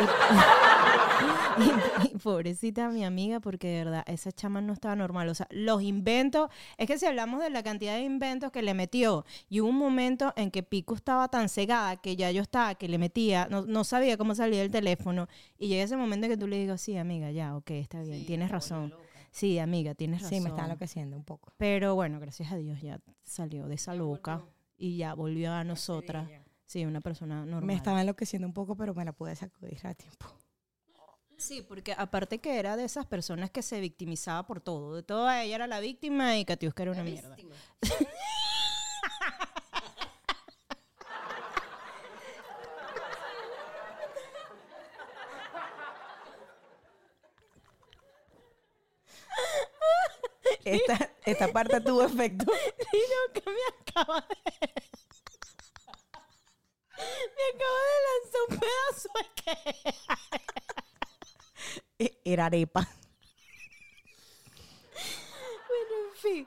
Y, y pobrecita mi amiga, porque de verdad, esa chama no estaba normal. O sea, los inventos, es que si hablamos de la cantidad de inventos que le metió, y hubo un momento en que Pico estaba tan cegada que ya yo estaba, que le metía, no, no sabía cómo salía el teléfono, y llega ese momento en que tú le digo, sí, amiga, ya, ok, está bien, tienes razón. Sí, amiga, tienes razón. Sí, me está enloqueciendo un poco. Pero bueno, gracias a Dios ya salió de esa loca y ya volvió a nosotras. Sí, una persona normal. Me estaba enloqueciendo un poco, pero me la pude sacudir a tiempo. Sí, porque aparte que era de esas personas que se victimizaba por todo. De todo ella era la víctima y Katiuska era una mierda. Esta, esta parte tuvo efecto. Y lo que me acaba de... Me acaba de lanzar un pedazo de que... E- Era arepa. Bueno, en fin.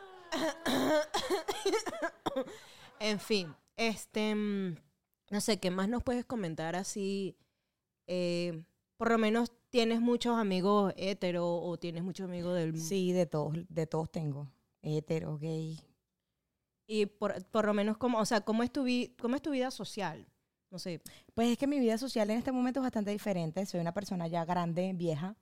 En fin, este, mm, no sé, ¿qué más nos puedes comentar así? Eh, por lo menos tienes muchos amigos hetero o tienes muchos amigos del... Sí, de todos, de todos tengo. Hetero, gay. Y por, por lo menos, como, o sea, ¿cómo es, tu vi- ¿cómo es tu vida social? No sé. Pues es que mi vida social en este momento es bastante diferente. Soy una persona ya grande, vieja.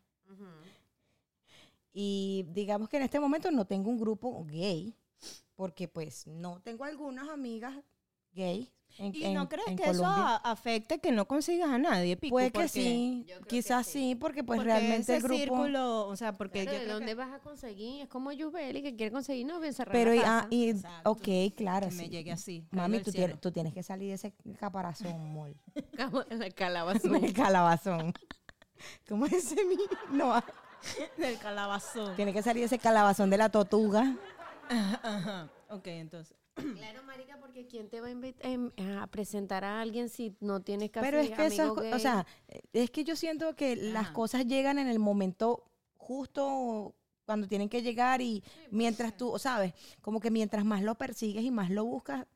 Y digamos que en este momento no tengo un grupo gay, porque pues no tengo algunas amigas gay en, ¿Y en- no crees en que eso Colombia. a- afecte que no consigas a nadie, Pico? Puede que Porque- sí, Yo creo que quizás sí. sí, porque pues porque realmente ese el grupo... círculo, o sea, porque Claro, yo ¿de creo dónde que- vas a conseguir? Es como Yubeli que quiere conseguir novio encerrado Pero, en y, la ah, casa. y, Exacto. ok, claro, que me sí. llegue así. Mami, caigo del tú cielo. tienes, tú tienes que salir de ese caparazón, mol. Como la calabazón. El calabazón. ¿Cómo es ese mi? No, ah, Del calabazón. tiene que salir de ese calabazón de la tortuga. Ajá. Ok, entonces. Claro, marica, porque ¿quién te va a invitar a presentar a alguien si no tienes casi Pero es que esas, amigo co- gay? o sea, es que yo siento que las Ajá. cosas llegan en el momento justo cuando tienen que llegar y mientras tú, ¿sabes? Como que mientras más lo persigues y más lo buscas,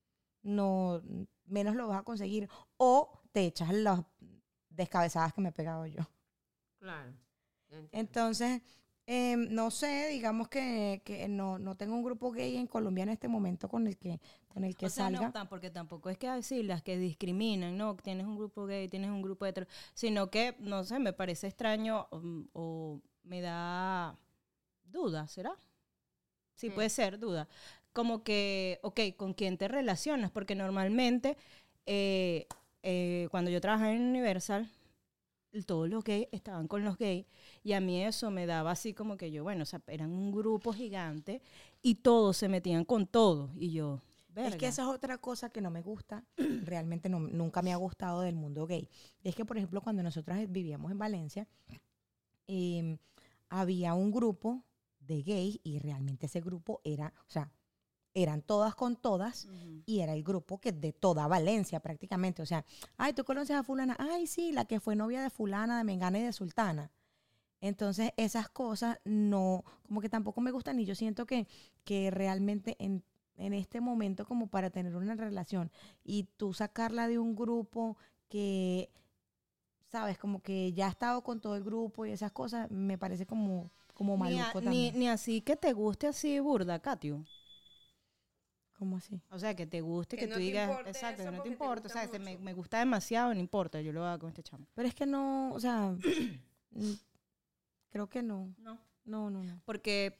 no, menos lo vas a conseguir. O te echas las descabezadas que me he pegado yo. Claro. Entonces, eh, no sé, digamos que, que no, no tengo un grupo gay en Colombia en este momento con el que, con el que O sea, salga. no, tan- porque tampoco es que así las que discriminan, no, tienes un grupo gay, tienes un grupo hetero, sino que, no sé, me parece extraño um, o me da duda, ¿será? Sí, Mm. puede ser, duda. Como que, ok, ¿con quién te relacionas? Porque normalmente, eh, eh, cuando yo trabajaba en Universal, todos los gays estaban con los gays y a mí eso me daba así como que yo, bueno, o sea, eran un grupo gigante y todos se metían con todos y yo, verga. Es que esa es otra cosa que no me gusta, realmente no, nunca me ha gustado del mundo gay. Es que, por ejemplo, cuando nosotras vivíamos en Valencia, eh, había un grupo de gays y realmente ese grupo era, o sea, eran todas con todas Ujú. y era el grupo que de toda Valencia prácticamente. O sea, ay, ¿tú conoces a fulana? Ay, sí, la que fue novia de fulana, de Mengana y de Sultana. Entonces, esas cosas no, como que tampoco me gustan y yo siento que, que realmente en, en este momento como para tener una relación y tú sacarla de un grupo que, sabes, como que ya ha estado con todo el grupo y esas cosas, me parece como, como Ni, a- maluco ni, también. ni así que te guste así burda, Katiu. ¿Cómo así? O sea, que te guste, Que que, no tú te digas, importe exacto, eso que no te porque te importa. O gusta sea, se me, mucho. me gusta demasiado, no importa, yo lo hago con este chamo. Pero es que no, o sea, mm, creo que no. No. No, no, no. Porque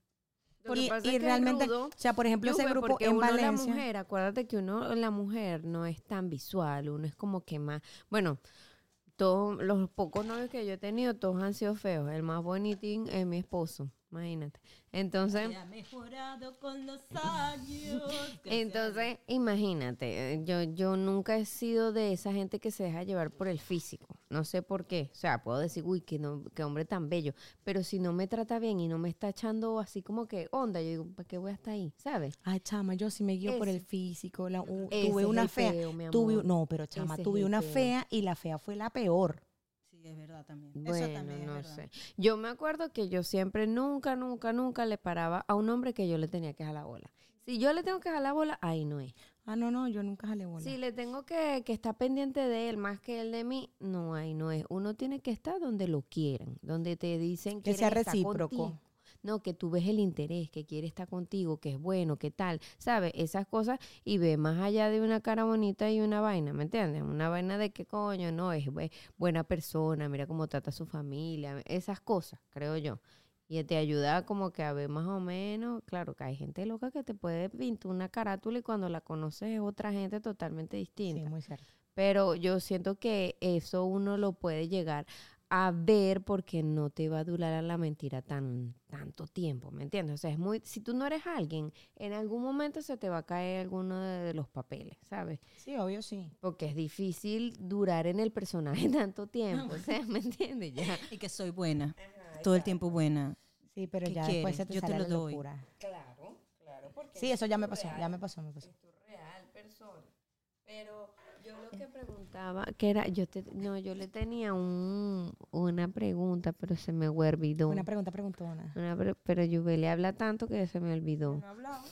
Lo Y, que pasa y es que es realmente, rudo, o sea, por ejemplo, ese Yuve, grupo porque en uno Valencia. la mujer, acuérdate que uno la mujer no es tan visual, uno es como que más, bueno, todos los pocos novios que yo he tenido, todos han sido feos. El más bonitín es mi esposo, imagínate. Entonces, ha mejorado con los años. entonces, imagínate, eh, yo, yo nunca he sido de esa gente que se deja llevar por el físico. No sé por qué. O sea, puedo decir, uy, qué, no, qué hombre tan bello. Pero si no me trata bien y no me está echando así como que onda, yo digo, ¿para qué voy hasta ahí? ¿Sabes? Ay, chama, yo sí me guío por el Ese. físico. La, u- Ese tuve es una el fea. peo, mi tuve, amor. no, pero chama, Ese es tuve el una peo. fea y la fea fue la peor. Sí, es verdad también. Bueno, Eso también es no verdad. sé. Yo me acuerdo que yo siempre, nunca, nunca, nunca le paraba a un hombre que yo le tenía que jalar bola. Si yo le tengo que jalar bola, ahí no es. Ah, no, no, yo nunca jalé bola. Si le tengo que, que estar pendiente de él más que él de mí, no, ahí no es. Uno tiene que estar donde lo quieren, donde te dicen Que quieren sea estar recíproco. contigo. No, que tú ves el interés, que quiere estar contigo, que es bueno, que tal, ¿sabes? Esas cosas y ve más allá de una cara bonita y una vaina, ¿me entiendes? Una vaina de que coño, no, es bu- buena persona, mira cómo trata a su familia, esas cosas, creo yo. Y te ayuda como que a ver más o menos, claro que hay gente loca que te puede pintar una carátula y cuando la conoces es otra gente totalmente distinta. Sí, muy cierto. Pero yo siento que eso uno lo puede llegar a ver porque no te va a durar la mentira tan tanto tiempo, ¿me entiendes? O sea, es muy, si tú no eres alguien, en algún momento se te va a caer alguno de, de los papeles, ¿sabes? Sí, obvio, sí. Porque es difícil durar en el personaje tanto tiempo, o sea, ¿me entiendes? Ya. Y que soy buena. Todo el tiempo buena. Sí, pero ¿Qué ya quieres? después se te Yo te sale lo la doy. locura. Claro, claro, porque Sí, eso ya me pasó, ya me pasó, me pasó. es tu real persona. Pero yo lo que preguntaba, que era, yo te, no, yo le tenía un, una pregunta, pero se me olvidó. Una pregunta preguntona. Una pre- pero Yubeli habla tanto que se me olvidó. No ha hablado.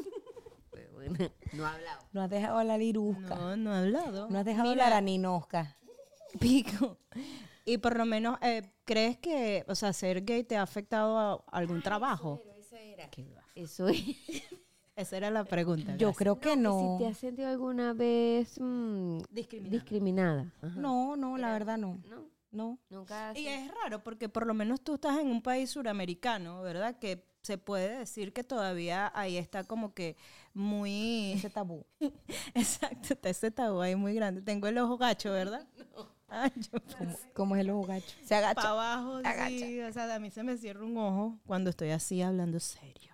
Pero bueno, no ha hablado. No has dejado la lirusca. No, No, no ha hablado. has dejado Mira, la araninosca. Pico. Y por lo menos, eh, ¿crees que, o sea, ser gay te ha afectado a algún trabajo? Qué va. Eso es. Esa era la pregunta. Yo gracias. creo que Si no. te has sentido alguna vez mm, Discriminada. discriminada. Ajá. No, no, la verdad no. No, No. nunca. has- Y es raro porque por lo menos tú estás en un país suramericano, ¿verdad? Que se puede decir que todavía ahí está como que muy... Ese tabú. Exacto, está ese tabú ahí muy grande. Tengo el ojo gacho, ¿verdad? No. Ay, yo ¿Cómo, cómo es el ojo gacho? Se agacha. para abajo, agacha. sí. O sea, a mí se me cierra un ojo cuando estoy así hablando serio.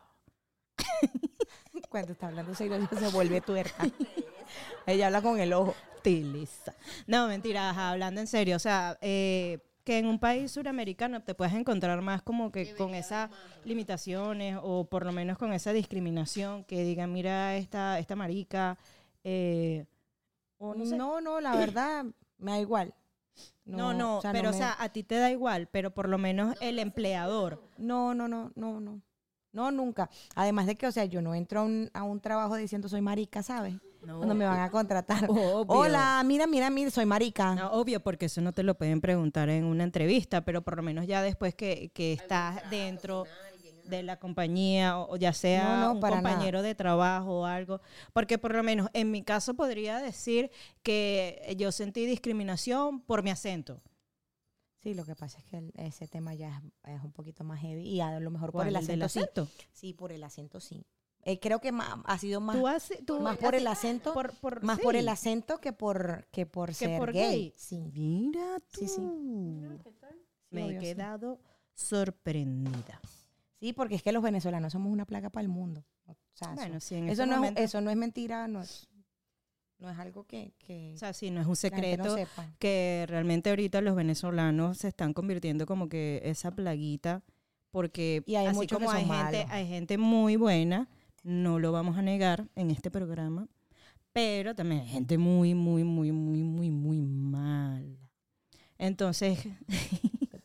Cuando está hablando serio, ella se vuelve tuerta. Ella habla con el ojo. Utiliza. No, mentira, ajá, hablando en serio. O sea, eh, que en un país suramericano te puedes encontrar más como que con esas limitaciones o por lo menos con esa discriminación que digan, mira, esta, esta marica. eh, o no sé. No, no, la verdad, me da igual. No, no, o sea, pero me- o sea, a ti te da igual, pero por lo menos el empleador. No, no, no, no, no. No, nunca. Además de que, o sea, yo no entro a un, a un trabajo diciendo soy marica, ¿sabes? No, Cuando me van a contratar. Obvio. Hola, mira, mira, mira, soy marica. No, obvio, porque eso no te lo pueden preguntar en una entrevista, pero por lo menos ya después que, que estás dentro de la compañía, o, o ya sea No, no, un para compañero de trabajo o algo, porque por lo menos en mi caso podría decir que yo sentí discriminación por mi acento. Sí, lo que pasa es que el- ese tema ya es, es un poquito más heavy y a lo mejor por ¿Cuál? el ¿El del acento, sí. acento? Sí, por el acento sí. Eh, creo que ma- ha sido más, Tú has- tú- más por el así- acento, por, por- más sí, por el acento que por que por que ser por gay. gay. Sí. Mira tú. Sí, sí. Me he obvio, sí. quedado sorprendida. Sí, porque es que los venezolanos somos una plaga para el mundo. O sea, Bueno, eso, sí, en eso este no momento- es, eso no es mentira, no es, no es algo que, que O sea, sí, no es un la gente no secreto sepa. que realmente ahorita los venezolanos se están convirtiendo como que esa plaguita, porque Y hay así muchos que como hay son gente, malos. hay gente muy buena, no lo vamos a negar en este programa, pero también hay gente muy, muy, muy, muy, muy, muy mala. Entonces,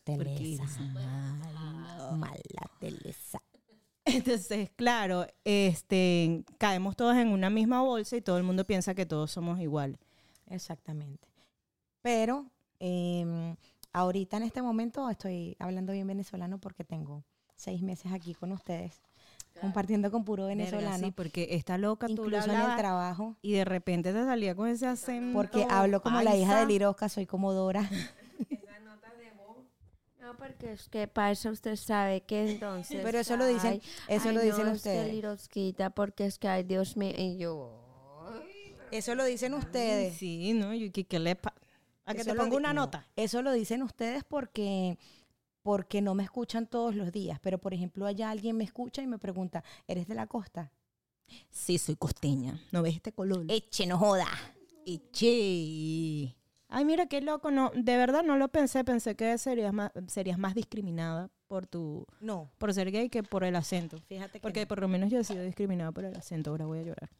telesa. es malo. Mala telesa. Entonces, claro, este, caemos todos en una misma bolsa y todo el mundo piensa que todos somos iguales. Exactamente. Pero eh, ahorita en este momento estoy hablando bien venezolano porque tengo seis meses aquí con ustedes, claro, compartiendo con puro venezolano. Verga, sí, porque está loca tú incluso la en el hablabas trabajo. y de repente te salía con ese acento. Porque hablo como la hija paisa. de Lirosca, soy como Dora. Esas notas de voz. No, porque es que paisa usted sabe que entonces. Pero eso lo dicen, ay, eso ay, lo dicen no, ustedes. Es que Lirosquita, porque es que, ay, Dios mío. Y yo. Eso lo dicen ustedes. Sí, ¿no? Yo, ¿qué, qué le pa- ¿A que Eso te lo pongo di- una no, nota? Eso lo dicen ustedes porque, porque no me escuchan todos los días. Pero, por ejemplo, allá alguien me escucha y me pregunta, ¿eres de la costa? Sí, soy costeña. ¿No ves este color? Eche, no joda. Eche. Ay, mira qué loco. No, de verdad no lo pensé. Pensé que serías más, serías más discriminada por tu No, por ser gay que por el acento. fíjate que Porque no. por lo menos yo he sido discriminada por el acento. Ahora voy a llorar.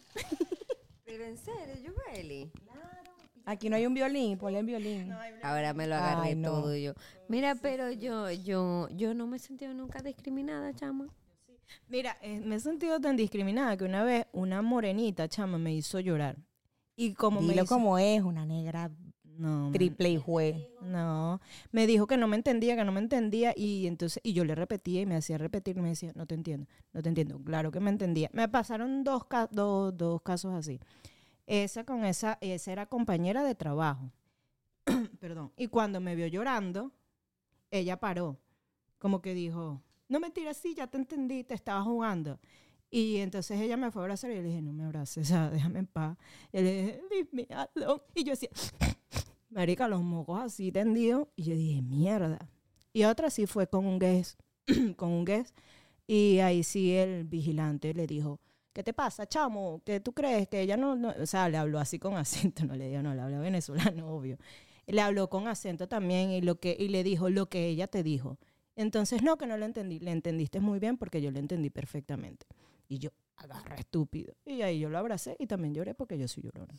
Pero en serio, Yubeli. Aquí no hay un violín, ponle el violín. Ahora me lo agarré Ay, no. todo yo. Mira, pero yo, yo, yo no me he sentido nunca discriminada, chama. Mira, eh, me he sentido tan discriminada que una vez una morenita, chama, me hizo llorar. Y como me Dilo hizo... como es, una negra No, man. triple y jue. No, me dijo que no me entendía, que no me entendía y entonces y yo le repetía y me hacía repetir y me decía, no te entiendo, no te entiendo. Claro que me entendía. Me pasaron dos, ca- dos, dos casos así. Esa con esa, esa era compañera de trabajo. Perdón. Y cuando me vio llorando, ella paró. Como que dijo, no mentira, sí, ya te entendí, te estaba jugando. Y entonces ella me fue a abrazar y yo le dije, no me abraces, o sea, déjame en paz. Y yo le dije, leave me alone. Y yo decía, marica, los mocos así tendidos. Y yo dije, mierda. Y otra sí fue con un guest, con un guest. Y ahí sí el vigilante le dijo, ¿qué te pasa, chamo? ¿Qué tú crees? Que ella no, no... O sea, le habló así con acento, no le dijo, no, le habló venezolano, obvio. Le habló con acento también y, lo que, y le dijo lo que ella te dijo. Entonces, no, que no le entendí. Le entendiste muy bien porque yo le entendí perfectamente. Y yo, agarra estúpido. Y ahí yo lo abracé y también lloré porque yo soy llorona.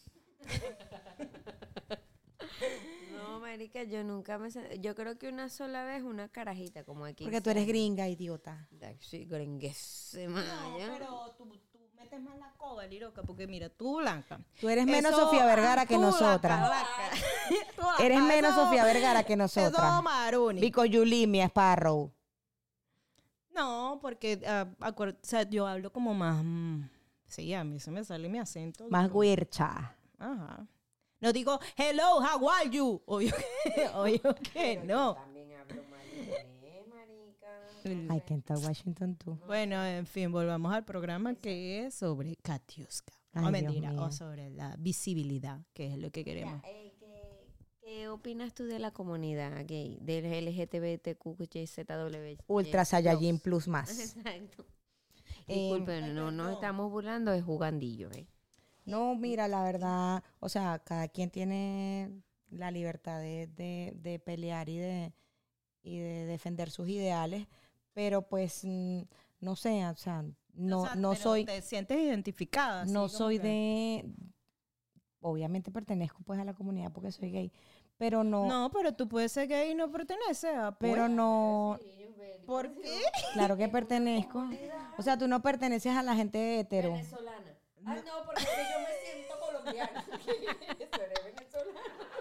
No, marica, yo nunca me sentí. Yo creo que una sola vez una carajita como aquí. Porque tú eres gringa, idiota. Sí, gringuísima. No, ya. pero tú, tú metes más la coba, Liroca, porque mira, tú, Blanca. Tú eres menos Eso- Sofía Vergara que tú, nosotras. Blanca, Blanca. Tú, Blanca, Eres menos eso- Sofía Vergara que Eso nosotras. Maruni. Because you leave me, Sparrow. No, porque ah, acuer- o sea, yo hablo como más... mm, sí, a mí se me sale mi acento. Más como- huircha. Ajá. No digo, hello, how are you? Obvio que, obvio que no. También hablo mal inglés, marica. Ay, que en todo Washington tú. Bueno, en fin, volvamos al programa que es sobre Katiuska. Ay, O Dios mentira, mío. o sobre la visibilidad, que es lo que queremos. Eh, ¿qué, qué opinas tú de la comunidad gay, del L G T B T Q Y Z W? Ultra Saiyajin Plus más. Exacto. Eh, Disculpen, no nos estamos burlando, es jugandillo, ¿eh? No, mira, la verdad, o sea, cada quien tiene la libertad de, de, de pelear y de, y de defender sus ideales, pero pues, mm, no sé, o sea, no, O sea, no pero soy, ¿Te sientes identificada? así no como soy que- de, obviamente pertenezco pues a la comunidad porque soy gay, pero no, No, pero tú puedes ser gay y no perteneces a... pero no, ¿Por qué? claro que pertenezco. O sea, tú no perteneces a la gente hetero. Venezolana. Ah, no, porque yo me siento colombiana. Tú eres venezolana.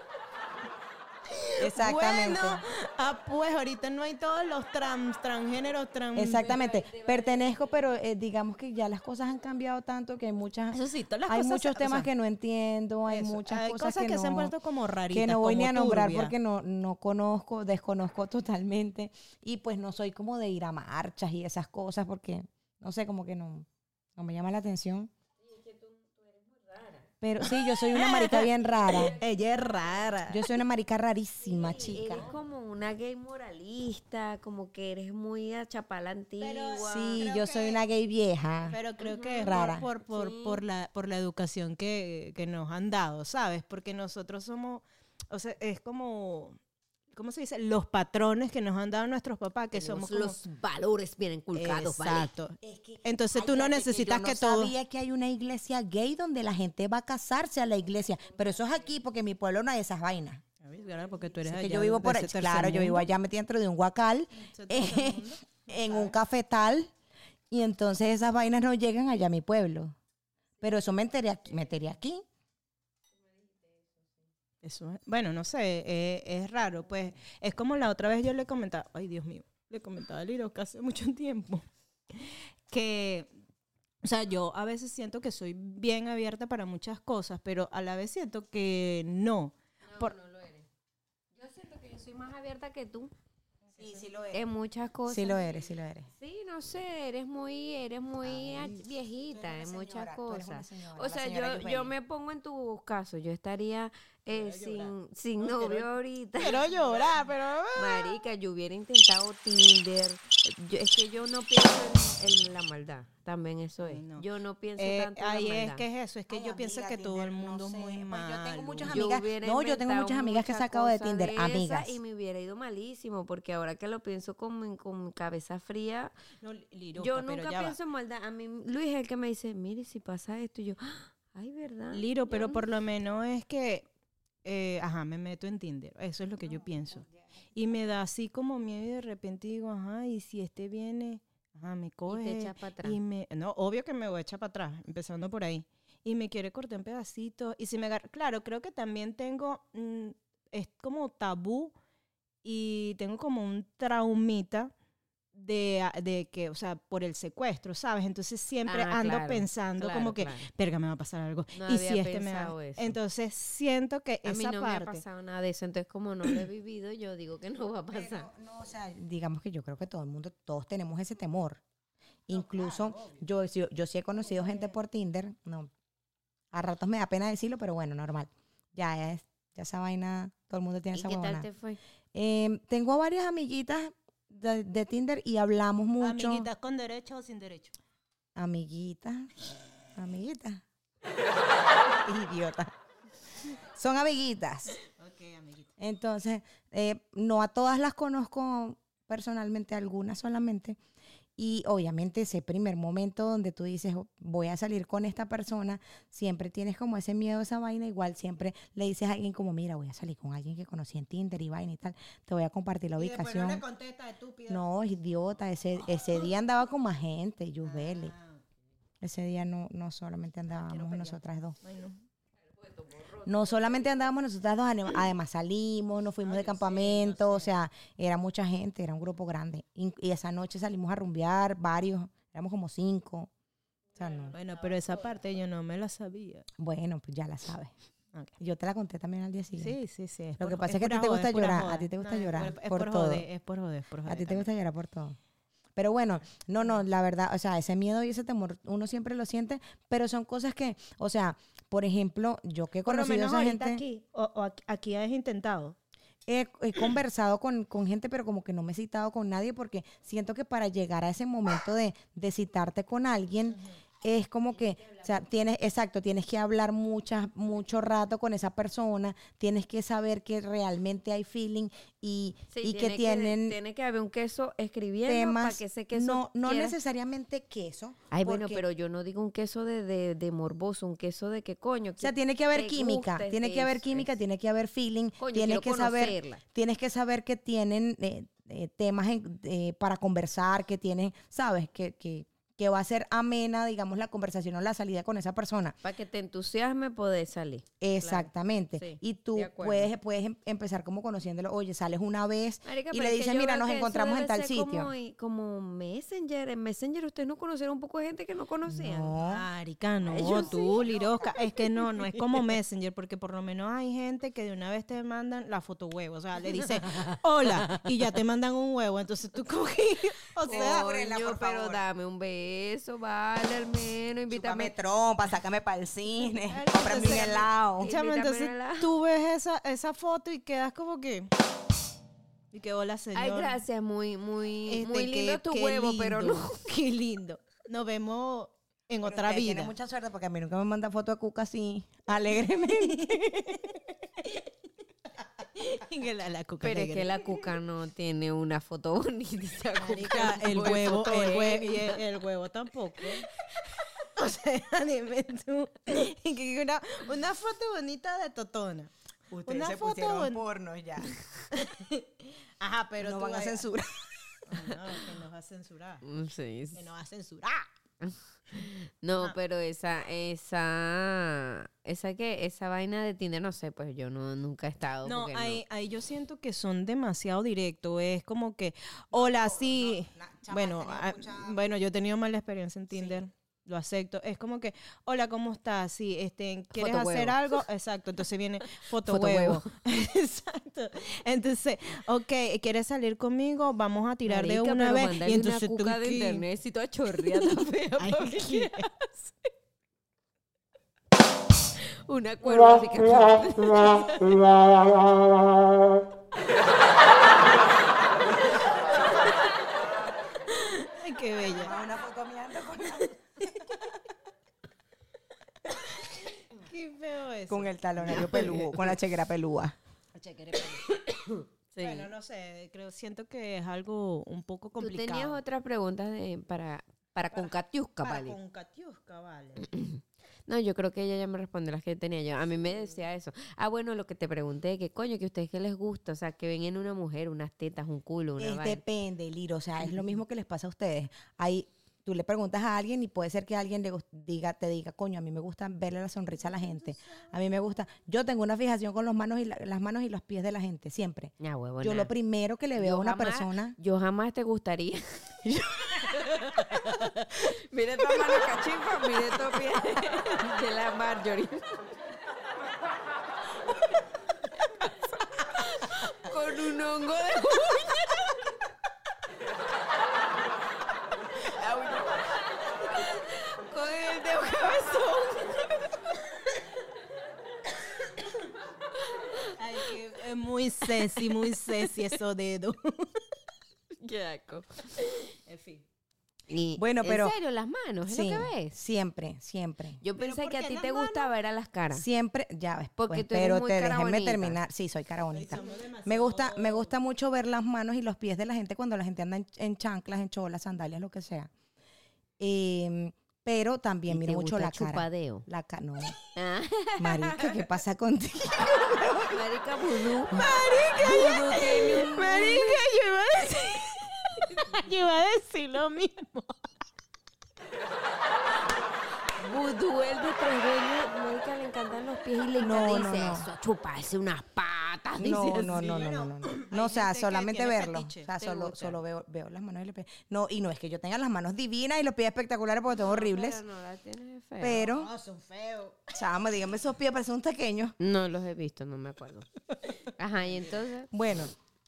Exactamente. Bueno, ah, pues ahorita no hay todos los trans, transgéneros, trans... Exactamente. Pertenezco, pero eh, digamos que ya las cosas han cambiado tanto que hay muchas, Eso sí, todas las hay cosas... muchos o temas sea, que no entiendo, hay eso, muchas hay cosas, que, se han no, puesto como raritas, que no voy ni a como nombrar turbias. porque no, no conozco, desconozco totalmente y pues no soy como de ir a marchas y esas cosas porque, no sé, como que no, no me llama la atención. Pero sí, yo soy una marica bien rara. Ella es rara. Yo soy una marica rarísima, chica. Eres como una gay moralista, como que eres muy a chapala antigua. Sí, creo yo que- soy una gay vieja. Pero creo que es Rara. por, por, por, Sí. por la, por la educación que, que nos han dado, ¿sabes? Porque nosotros somos, o sea, es como, ¿cómo se dice? Los patrones que nos han dado nuestros papás, que Tenemos somos como... los valores bien inculcados, ¿vale? Exacto. Entonces tú no Cállate, necesitas yo que, no todo... sabía que hay una iglesia gay donde la gente va a casarse a la iglesia. Pero eso es aquí porque en mi pueblo no hay esas vainas. ¿verdad? Porque tú eres Así que allá yo vivo de por ese ahí, tercer claro, yo vivo mundo. allá metida dentro de un guacal, Ese tercer eh, mundo. en un cafetal, y entonces esas vainas no llegan allá a mi pueblo. Pero eso me enteré aquí. Me enteré aquí. Eso es- bueno, no sé, eh, es raro, pues es como la otra vez yo le comentaba, ay Dios mío, le comentaba a Liro que hace mucho tiempo, que, o sea, yo a veces siento que soy bien abierta para muchas cosas, pero a la vez siento que no. No, Por- no lo eres. Yo siento que yo soy más abierta que tú Sí, sí lo en muchas cosas. Sí lo eres, sí lo eres. Sí, no sé, eres muy, eres muy ach- viejita en muchas cosas. O sea, yo, yo me pongo en tus casos, yo estaría eh, sin, sin No, novio quiero- ahorita. Quiero llorar, pero... Marica, yo hubiera intentado Tinder. Yo- es que yo no pienso en, en la maldad. También eso es. Ay, no. Yo no pienso Eh, tanto en ahí la es maldad. que es eso, es que yo pienso que todo el mundo es muy malo. Yo tengo muchas Yo amigas. hubiera No, yo tengo inventado muchas amigas que he muchas sacado de cosas Tinder. esa Amigas. Y me hubiera ido malísimo, porque ahora que lo pienso con, mi- con mi cabeza fría, No, Liroca, yo pero nunca ya va. pienso en maldad. A mí, Luis es el que me dice, mire, si pasa esto, y yo, "Ah, ay, ¿verdad? Liro, pero Yo- por lo menos es que, eh, ajá, me meto en Tinder. Eso es lo que yo pienso. Y me da así como miedo y de repente digo, ajá, y si este viene, ajá, me Y coge. te echa para atrás. Y me, no, obvio que me voy a echar para atrás, empezando por ahí. Y me quiere cortar en pedacitos. Y si me agarra, claro, creo que también tengo, mm, es como tabú y tengo como un traumita de, a- de que, o sea, por el secuestro, ¿sabes? Entonces siempre Ah, ando claro, pensando claro, como que, claro. verga, me va a pasar algo. No y había si este me va... pensado eso. Entonces siento que A mí esa no me ha parte... pasado nada de eso, entonces como no lo he vivido, yo digo que no va a pasar. Pero, no, o sea, digamos que yo creo que todo el mundo, todos tenemos ese temor. Incluso yo, yo, yo sí he conocido gente por Tinder. No, a ratos me da pena decirlo, pero bueno, normal. Ya es, ya esa vaina, todo el mundo tiene ¿Y esa qué tal huevona. te fue? Eh, tengo varias amiguitas de, de Tinder y hablamos mucho. Amiguitas con derecho o sin derecho. Amiguitas, amiguitas. Idiota. Son amiguitas. Ok, amiguita. Entonces, eh, no a todas las conozco personalmente, algunas solamente. Y obviamente ese primer momento donde tú dices, "Oh, voy a salir con esta persona", siempre tienes como ese miedo a esa vaina. Igual siempre le dices a alguien como, mira, voy a salir con alguien que conocí en Tinder y vaina y tal. Te voy a compartir la Y después ubicación. no le contesta, estúpida. No, idiota, ese, ese día andaba con más gente, Yusbeli. Ah, Ese día no, no solamente andábamos pelear. nosotras dos. ay, no. No solamente andábamos nosotras dos, ane- además salimos, nos fuimos de campamento, o sea, era mucha gente, era un grupo grande. Y, y esa noche salimos a rumbear, varios, éramos como cinco. O sea, no. Bueno, pero esa parte yo no me la sabía. Bueno, pues ya la sabes. Ok. Yo te la conté también al día siguiente. Sí, sí, sí. Lo por- que pasa es que a ti pura te joda, gusta es pura llorar, joda. a ti te gusta es llorar es por por todo. joder, es por joder, es por joder A ti te también. gusta llorar por todo. Pero bueno, no, no, la verdad, o sea, ese miedo y ese temor uno siempre lo siente, pero son cosas que, o sea, por ejemplo, yo que he Por lo conocido a menos esa ahorita gente, aquí, o, o aquí, aquí has intentado. he, he conversado con, con gente, pero como que no me he citado con nadie porque siento que para llegar a ese momento de, de citarte con alguien, es como que, o sea, tienes, exacto, tienes que hablar muchas, mucho rato con esa persona, tienes que saber que realmente hay feeling y, Sí, y tiene que tienen tiene que haber un queso escribiendo para temas, que ese queso no, no quiera- necesariamente queso. Ay, bueno, porque- pero yo no digo un queso de, de, de morboso, un queso de que coño. O sea, tiene que haber te química, guste tiene que haber eso, química, eso. tiene que haber feeling, Coño, tienes quiero que saber, conocerla. tienes que saber que tienen eh, eh, temas en- eh, para conversar, que tienen, sabes, que, que, que va a ser amena, digamos, la conversación o la salida con esa persona. Para que te entusiasme poder salir. Exactamente. Sí, y tú de acuerdo. puedes, puedes em- empezar como conociéndolo, oye, sales una vez Marica, y pero le es que dices, yo mira, veo nos que eso encontramos en debe tal ser sitio. Como, y- como Messenger. En Messenger ustedes no conocieron un poco de gente que no conocían. No. Marica, no, Ellos tú, Lirosca. Es que no, no es como Messenger, porque por lo menos hay gente que de una vez te mandan la foto huevo. O sea, le dice, hola, y ya te mandan un huevo. Entonces tú como que, o sea, Ábrela, Coño, por pero favor. dame un beso, vale, al menos, invítame. Chúpame trompa, sácame para el cine, Marica, cómprame un entonces- helado. chama, Invítame entonces a la- tú ves esa, esa foto y quedas como que, y que hola, señor. Ay, gracias, muy, muy, Este, muy lindo qué- tu qué huevo, pero lindo, no. Qué lindo. Nos vemos en Pero otra usted vida. Tiene mucha suerte porque a mí nunca me manda foto de Cuca así, alegremente. Y que la- la cuca Pero es negra. que la cuca no tiene una foto bonita. esa cuca Marica, es el muy huevo, el, fotoépica. hue- y el, el huevo tampoco. O sea, dime tú. Y que Una, una foto bonita de Totona. Ustedes Una se foto pusieron en- porno ya. Ajá, pero no tú van a vayas- censurar. No, que nos va a censurar. Mm, Sí, sí. Que nos va a censurar. No, Ajá. pero esa, esa, esa que, esa vaina de Tinder, no sé, pues yo no, nunca he estado. No, porque ahí, ahí yo siento que son demasiado directos. Es como que, hola, sí. no, na- chama, bueno, he tenido ah, mucha- bueno, yo he tenido mala experiencia en Tinder. Lo acepto. Es como que, hola, ¿cómo estás? Sí, este, ¿quieres Foto hacer huevo. algo? Exacto. Entonces viene foto, Foto huevo. Exacto. Entonces, ok, ¿quieres salir conmigo? Vamos a tirar de Marica, una pero vez. mándale Y entonces una tú cuca de ¿qué? internet, si toda chorreada fea. Ay, ¿para qué ¿qué? quieres hacer? Una cuerva así que... Ay, qué bella. Ah, una foto mirando con, Qué feo eso. con el talonario peludo, con la chequera pelúa. Sí. Bueno, no sé, creo, siento que es algo un poco Tú complicado. tenías otras preguntas de, para, para, con Katiuska, Para ¿vale? con Katiuska, vale. No, yo creo que ella ya me respondió las que tenía yo. A mí me decía eso. Ah, bueno, lo que te pregunté, que coño, que a ustedes qué les gusta, o sea, que ven en una mujer unas tetas, un culo, una Es vaina. depende, Liro. O sea, es lo mismo que les pasa a ustedes. Hay, tú le preguntas a alguien y puede ser que alguien le gust- diga, te diga, coño, a mí me gusta verle la sonrisa a la gente. A mí me gusta. Yo tengo una fijación con los manos y la- las manos y los pies de la gente, siempre. Ya, huevo, Yo nada. lo primero que le veo Yo a una jamás- persona. Yo jamás te gustaría. Mira esta mano cachifa, mira estos pies de la Marjorie. Con un hongo de uña. La uña. Con el dedo cabezón. Ay, que es muy sexy, muy sexy esos dedos. Qué asco. En fin. Y, Bueno, pero- ¿en serio, las manos? ¿Es Sí, lo que ves? siempre, siempre. Yo ¿Pero pensé por que a qué ti las te gustaba era las caras. Siempre, ya ves, Porque pues, tú eres pero muy te cara déjenme bonita. terminar. Sí, soy cara bonita. somos demasiado- Me gusta, me gusta mucho ver las manos y los pies de la gente cuando la gente anda en, en chanclas, en cholas, sandalias, lo que sea. Em, pero también ¿Y miro te mucho gusta la cara. chupadeo? La ca- no, Ah, marica, ¿qué pasa contigo? marica vudú. Marica, vudú tiene un... Marica, yo iba a decir, yo iba a decir lo mismo. Vudú, el de Treveño, marica, le encantan los pies y le No, encanta no, dice no. eso, chuparse unas patas, dice No, así. no, no, no, no, no, no. No, o Hay sea, gente que solamente tiene verlo. fetiche. O sea, ¿Te solo, gusta? solo veo, veo las manos y los pies. No, y no es que yo tenga las manos divinas y los pies espectaculares porque tengo horribles. Pero no la tienes fea. Pero, No, son feos. chama, dígame, esos pies parecen un pequeño. No los he visto, no me acuerdo. Ajá, y entonces... Bueno,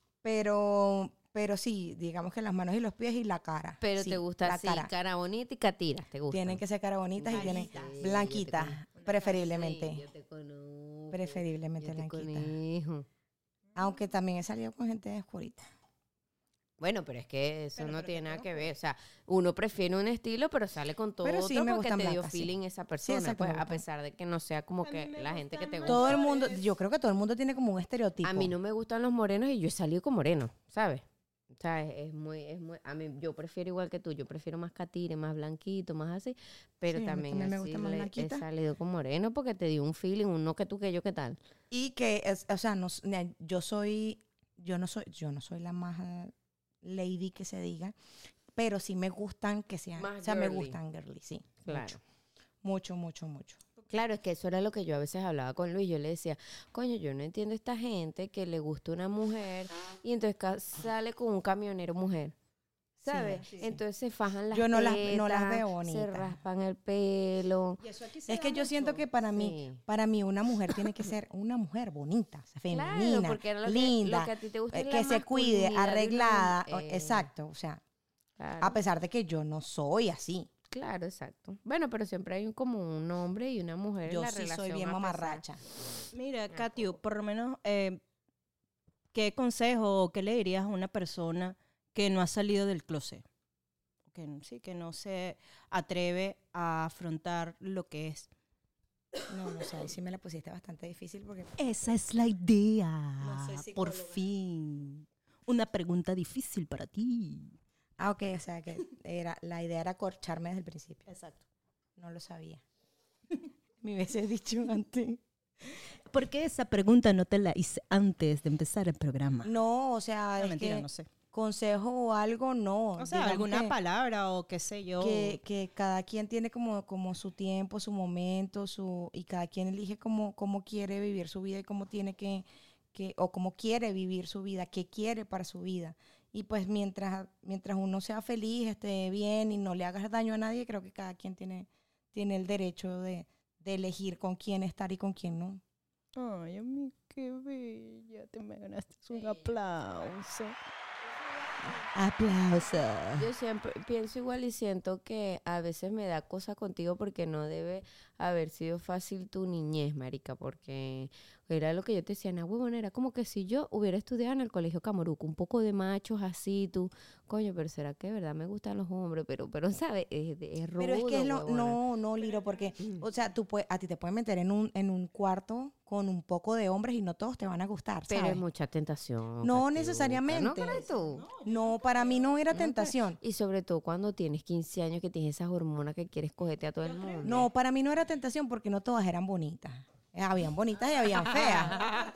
pero, pero sí, digamos que las manos y los pies y la cara. Pero Sí, te gusta la así, cara. cara bonita y catira, ¿te gusta? Tienen que ser cara bonitas y tienen Blanquitas. blanquitas, preferiblemente. yo te conozco. Preferiblemente yo te blanquitas. conozco. Aunque también he salido con gente oscurita. Bueno, pero es que eso Pero- no pero tiene te nada que conozco. ver. O sea, uno prefiere un estilo, pero sale con todo Pero sí otro me porque gustan te dio blancas, sí. feeling esa persona. exacto, pues, me a gustan. pesar de que no sea como A que mí me la gente que te gustan gusta. Todo el Eso mundo, es- yo creo que todo el mundo tiene como un estereotipo. A mí no me gustan los morenos y yo he salido con morenos, ¿sabes? O sea, es, es muy, es muy, a mí, yo prefiero igual que tú, yo prefiero más catire, más blanquito, más así, pero Sí, a mí también, también me así gusta más le- he blanquita. salido con moreno porque te dio un feeling, un no que tú, que yo, ¿qué tal? Y que, es- o sea, no, s- ne- yo soy, yo no soy, yo no soy la más eh, lady que se diga, pero sí me gustan que sean, Más o sea, me girly. gustan girly, sí. Claro. Mucho, mucho, mucho, mucho. Claro, es que eso era lo que yo a veces hablaba con Luis. Yo le decía, coño, yo no entiendo esta gente que le gusta una mujer y entonces ca- sale con un camionero mujer. ¿Sabes? sí. Entonces se fajan las Yo no las- no las tetas, veo se bonitas. raspan el pelo. Y eso aquí se Es da que yo siento mucho. que para mí, Sí. para mí una mujer tiene que ser una mujer bonita, o sea, Claro, femenina, porque era lo que- linda, lo que a ti te gusta eh, es que la se cuide, masculinidad de una arreglada, mujer. o- Eh, exacto, o sea, Claro, a pesar de que yo no soy así. claro, exacto. Bueno, pero siempre hay un- como un hombre y una mujer en Yo la sí soy relación, bien a pesar- mamarracha. Mira, Katiu, por lo menos, eh, ¿qué consejo o qué le dirías a una persona que no ha salido del closet? Que, sí, que no se atreve a afrontar lo que es. No, no sé, ahí sí me la pusiste bastante difícil porque Esa es la idea. No soy por psicóloga. fin. Una pregunta difícil para ti. Ah, ok, o sea que era, la idea era corcharme desde el principio. Exacto. No lo sabía. Me hubiese dicho antes. ¿por qué esa pregunta no te la hice antes de empezar el programa? No, o sea, No, es mentira, que no sé. consejo o algo, no. O sea, Digamos alguna que- palabra o qué sé yo. que, que cada quien tiene como, como su tiempo, su momento, su y cada quien elige cómo, cómo quiere vivir su vida y cómo tiene que, que, o cómo quiere vivir su vida, qué quiere para su vida. Y pues mientras, mientras uno sea feliz, esté bien y no le hagas daño a nadie, creo que cada quien tiene, tiene el derecho de, de elegir con quién estar y con quién no. Ay, a mí qué bella. Te me ganaste un aplauso. Aplausos. Yo siempre pienso igual y siento que a veces me da cosa contigo porque no debe haber sido fácil tu niñez, marica, porque era lo que yo te decía, na huevona, era como que si yo hubiera estudiado en el colegio Camoruco, un poco de machos así, tú, coño, pero será que de verdad me gustan los hombres, pero, pero ¿sabes? Es, es rudo, Pero es que es lo, huevona. no, no, Liro, porque, o sea, tú puedes, a ti te pueden meter en un, en un cuarto con un poco de hombres y no todos te van a gustar, Pero ¿sabes? es mucha tentación. No Catiuca, necesariamente. ¿No crees tú? No, para mí no era No, tentación. Y sobre todo cuando tienes quince años que tienes esas hormonas que quieres cogerte a todo el mundo. No, para mí no era tentación porque no todas eran bonitas. Eh, Habían bonitas y habían feas.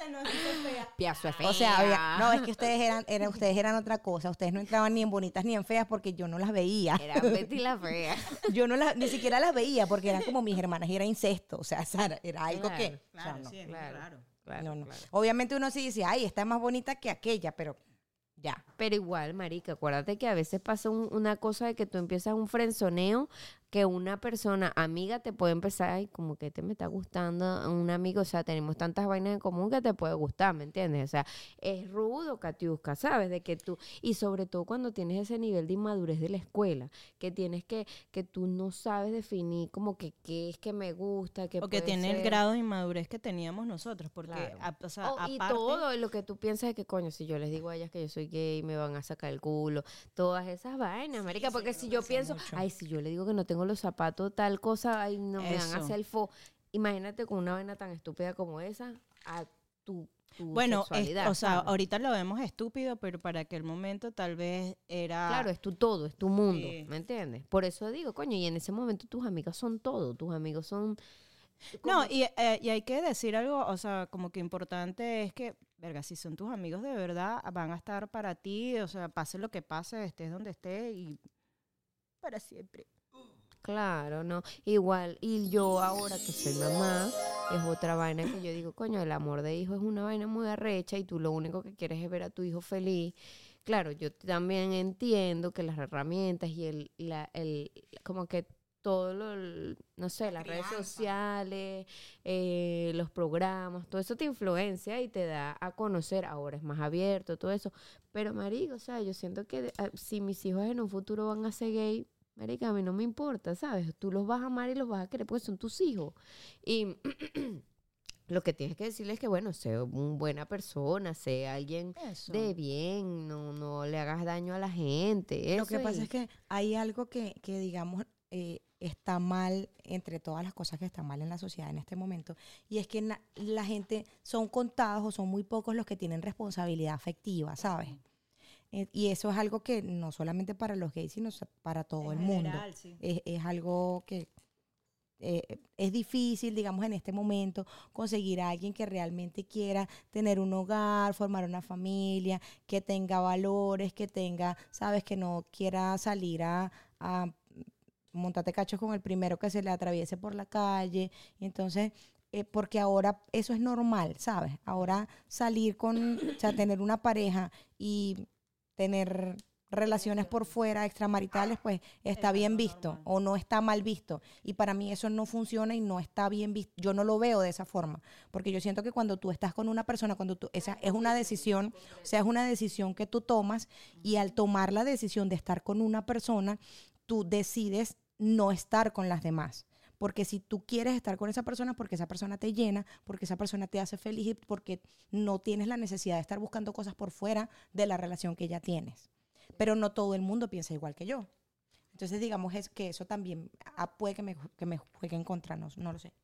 Piazo de O sea, había, fea. no, es que ustedes eran, era, ustedes eran otra cosa. Ustedes no entraban ni en bonitas ni en feas porque yo no las veía. Era Betty la fea. Yo no las, ni siquiera las veía porque eran como mis hermanas y era incesto. O sea, Sara, era algo Claro, que. o sea, Claro, no. sí, es claro. claro. Claro, No, no. claro. Obviamente uno sí dice, ay, está más bonita que aquella, pero ya. Pero igual, marica, acuérdate que a veces pasa un- una cosa de que tú empiezas un frenzoneo, que una persona amiga te puede empezar, ay, como que te me está gustando un amigo, o sea, tenemos tantas vainas en común que te puede gustar, ¿me entiendes? O sea, es rudo, Katiuska, ¿sabes? De que tú, y sobre todo cuando tienes ese nivel de inmadurez de la escuela, que tienes que, que tú no sabes definir como que qué es que me gusta, que O que puede tiene el ser. grado de inmadurez que teníamos nosotros. Porque, Claro. a- o sea, Oh, y aparte, todo lo que tú piensas es que, coño, si yo les digo a ellas que yo soy gay, me van a sacar el culo. Todas esas vainas, marica. Porque si yo pienso, mucho. ay, si yo le digo que no tengo los zapatos, tal cosa, ay, no me van a Eso. hacer el fo. Imagínate con una vaina tan estúpida como esa, a tu, tu bueno, es- sexualidad. o sea, ¿sabes? ahorita lo vemos estúpido, pero para aquel momento tal vez era... Claro, es tu todo, es tu mundo, Sí. ¿me entiendes? Por eso digo, coño, y en ese momento tus amigas son todo, tus amigos son... No, como- y, eh, y hay que decir algo, o sea, como que importante es que, verga, si son tus amigos de verdad, van a estar para ti, o sea, pase lo que pase, estés donde estés y para siempre. Claro, no. Igual, y yo ahora que soy mamá, es otra vaina que yo digo, coño, el amor de hijo es una vaina muy arrecha y tú lo único que quieres es ver a tu hijo feliz. Claro, yo también entiendo que las herramientas y el, la, el, como que todo lo, el- no sé, las redes sociales, eh, los programas, todo eso te influencia y te da a conocer. Ahora es más abierto, todo eso. Pero, marico, o sea, yo siento que ah, si mis hijos en un futuro van a ser gay, marica, a mí no me importa, ¿sabes? Tú los vas a amar y los vas a querer porque son tus hijos. Y lo que tienes que decirles es que, bueno, sé una buena persona, sé alguien Eso. de bien, no, no le hagas daño a la gente. Lo que eso pasa y- es que hay algo que, que digamos, eh, está mal entre todas las cosas que están mal en la sociedad en este momento. Y es que na- la gente, son contados o son muy pocos los que tienen responsabilidad afectiva, ¿sabes? Eh, y eso es algo que no solamente para los gays, sino sa- para todo el mundo. Sí. Es, es algo que eh, es difícil, digamos, en este momento conseguir a alguien que realmente quiera tener un hogar, formar una familia, que tenga valores, que tenga, sabes, que no quiera salir a, a montarte cachos con el primero que se le atraviese por la calle. Y entonces, eh, porque ahora eso es normal, ¿sabes? Ahora salir con, o sea, tener una pareja y tener relaciones por fuera, extramaritales, pues está bien visto o no está mal visto. Y para mí eso no funciona y no está bien visto. Yo no lo veo de esa forma, porque yo siento que cuando tú estás con una persona, cuando tú, esa es una decisión, o sea, es una decisión que tú tomas y al tomar la decisión de estar con una persona, tú decides no estar con las demás. Porque si tú quieres estar con esa persona, porque esa persona te llena, porque esa persona te hace feliz y porque no tienes la necesidad de estar buscando cosas por fuera de la relación que ya tienes. Pero no todo el mundo piensa igual que yo. Entonces, digamos es que eso también ah, puede que me, que me juegue en contra, no, no lo sé.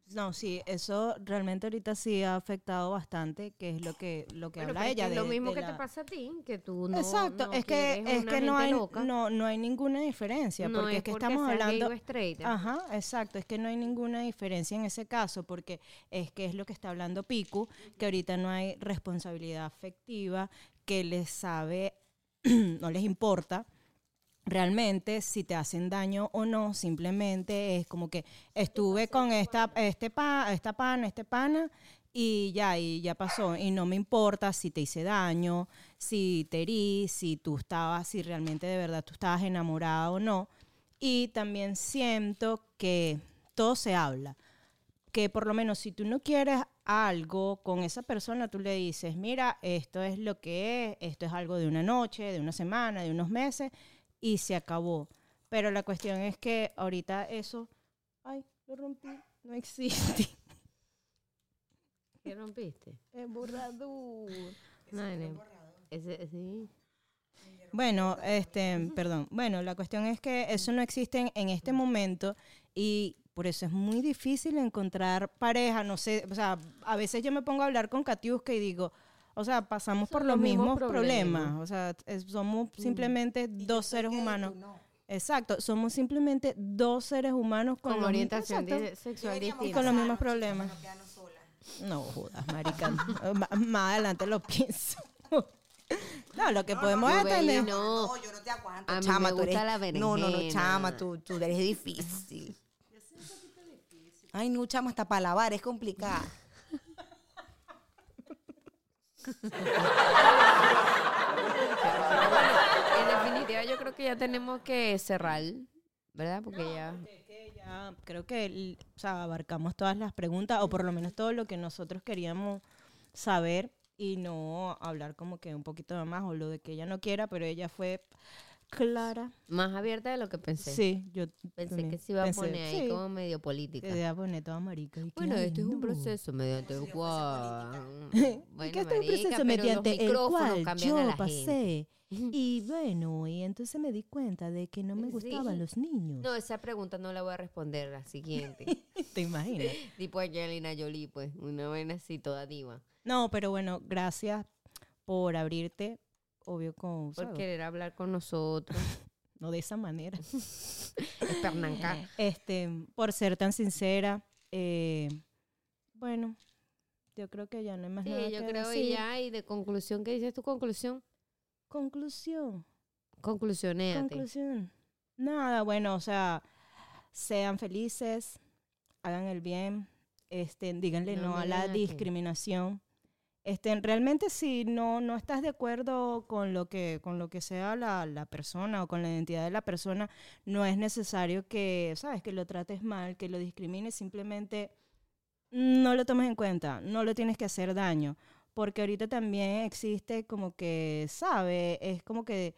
No, sí, eso realmente ahorita sí ha afectado bastante, que es lo que lo que Bueno, habla pero es ella que es de, lo mismo de que la... te pasa a ti, que tú no, Exacto, no es que quieres es una que no gente hay loca. no no hay ninguna diferencia, No porque es es que porque estamos seas gay hablando. o straight. Ajá, exacto, es que no hay ninguna diferencia en ese caso, porque es que es lo que está hablando Piku, que ahorita no hay responsabilidad afectiva, que les sabe, no les importa realmente si te hacen daño o no, simplemente es como que estuve con esta, este pa, esta pana, este pana, y ya, y ya pasó, y no me importa si te hice daño, si te herí, si tú estabas, si realmente de verdad tú estabas enamorada o no, y también siento que todo se habla, que por lo menos si tú no quieres algo con esa persona, tú le dices, mira, esto es lo que es, esto es algo de una noche, de una semana, de unos meses, y se acabó. Pero la cuestión es que ahorita eso, ay, lo rompí, no existe. ¿Qué rompiste? Es borrador. No, no, ese, sí. Bueno, este, perdón. Bueno, la cuestión es que eso no existe en, en este momento y por eso es muy difícil encontrar pareja. No sé, o sea, a veces yo me pongo a hablar con Katiuska y digo, o sea, pasamos Son por los los mismos mismos problemas. problemas. O sea, es- somos simplemente Y yo dos soy seres gay, humanos. tú no. Exacto, somos simplemente dos seres humanos con, Con los- orientación exacto, di- sexual Deberíamos y distinta. con los mismos casarnos, problemas. chicos, para no quedarnos solas. No jodas, marica. Ma- Más adelante lo pienso. No, lo que podemos no, es baby, tener... no. No, yo no te aguanto, A mí chama, me tú gusta eres... la No, no, no, berenjena. chama, tú, tú eres difícil. Ay, no, chama, hasta para lavar es complicada. Pero bueno, en definitiva yo creo que ya tenemos que cerrar, ¿verdad? Porque ya... Es que ya creo que el- o sea, abarcamos todas las preguntas, o por lo menos todo lo que nosotros queríamos saber y no hablar como que un poquito más o lo de que ella no quiera, pero ella fue clara. Más abierta de lo que pensé. Sí, yo Pensé también que se iba a pensé, poner ahí sí, como medio política. que se iba a poner toda marica. y que, Bueno, ay, esto es un no. proceso mediante el cual... Y que este es un proceso mediante el cual yo pasé. Y bueno, y entonces me di cuenta de que no me Sí. gustaban los niños. No, esa pregunta no la voy a responder, la siguiente. ¿Te imaginas? Tipo Angelina Jolie, pues, una vaina así toda diva. No, pero bueno, gracias por abrirte, obvio, con, Por ¿sabes? querer hablar con nosotros. No de esa manera. Espernanca. Este, por ser tan sincera. eh, bueno, yo creo que ya no hay más nada Sí, yo que creo decir. y ya, y de conclusión, ¿qué dices tu conclusión? Conclusión. Conclusionéate. Conclusión. Nada, bueno, o sea, sean felices, hagan el bien, este, díganle No no, a me la digan a qué. discriminación. Este, realmente si no, no estás de acuerdo con lo que, con lo que sea la, la persona o con la identidad de la persona, no es necesario que, sabes, que lo trates mal, que lo discrimines, simplemente no lo tomes en cuenta, no lo tienes que hacer daño, porque ahorita también existe como que, ¿sabes? Es como que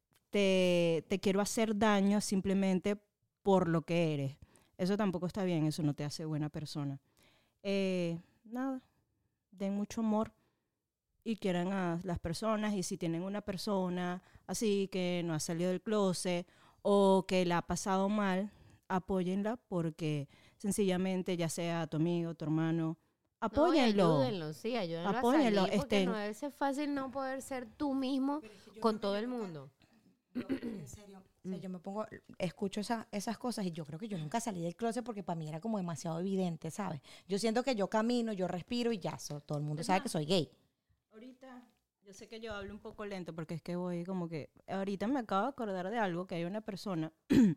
te, te quiero hacer daño simplemente por lo que eres. Eso tampoco está bien, eso no te hace buena persona. Eh, nada, den mucho amor y quieran a las personas, y si tienen una persona así que no ha salido del closet o que la ha pasado mal, apóyenla, porque sencillamente ya sea tu amigo, tu hermano, No, y apóyenlo. ayúdenlo, sí, ayúdenlo Apóyenlo, a salir, porque este- no debe ser fácil no poder ser tú mismo con todo el mundo. Yo, en serio, o sea, yo me pongo, escucho esa- esas cosas y yo creo que yo nunca salí del closet porque para mí era como demasiado evidente, ¿sabes? Yo siento que yo camino, yo respiro y ya, so- todo el mundo Es sabe más, que soy gay. Ahorita, yo sé que yo hablo un poco lento porque es que voy como que, ahorita me acabo de acordar de algo, que hay una persona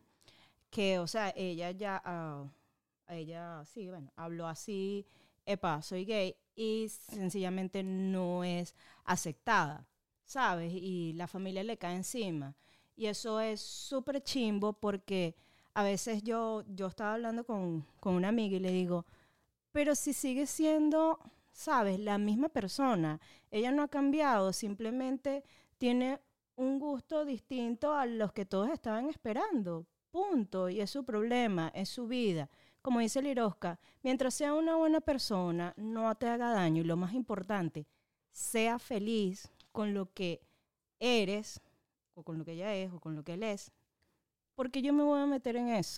que, o sea, ella ya, ah, a ella, sí, bueno, habló así, epa, soy gay, y sencillamente no es aceptada, ¿sabes? Y la familia le cae encima. Y eso es súper chimbo porque a veces yo, yo estaba hablando con, con una amiga y le digo, pero si sigue siendo, ¿sabes? La misma persona. Ella no ha cambiado, simplemente tiene un gusto distinto a los que todos estaban esperando. Punto. Y es su problema, es su vida. Como dice Lirosca, mientras sea una buena persona, no te haga daño. Y lo más importante, sea feliz con lo que eres, o con lo que ella es, o con lo que él es. Porque yo me voy a meter en eso.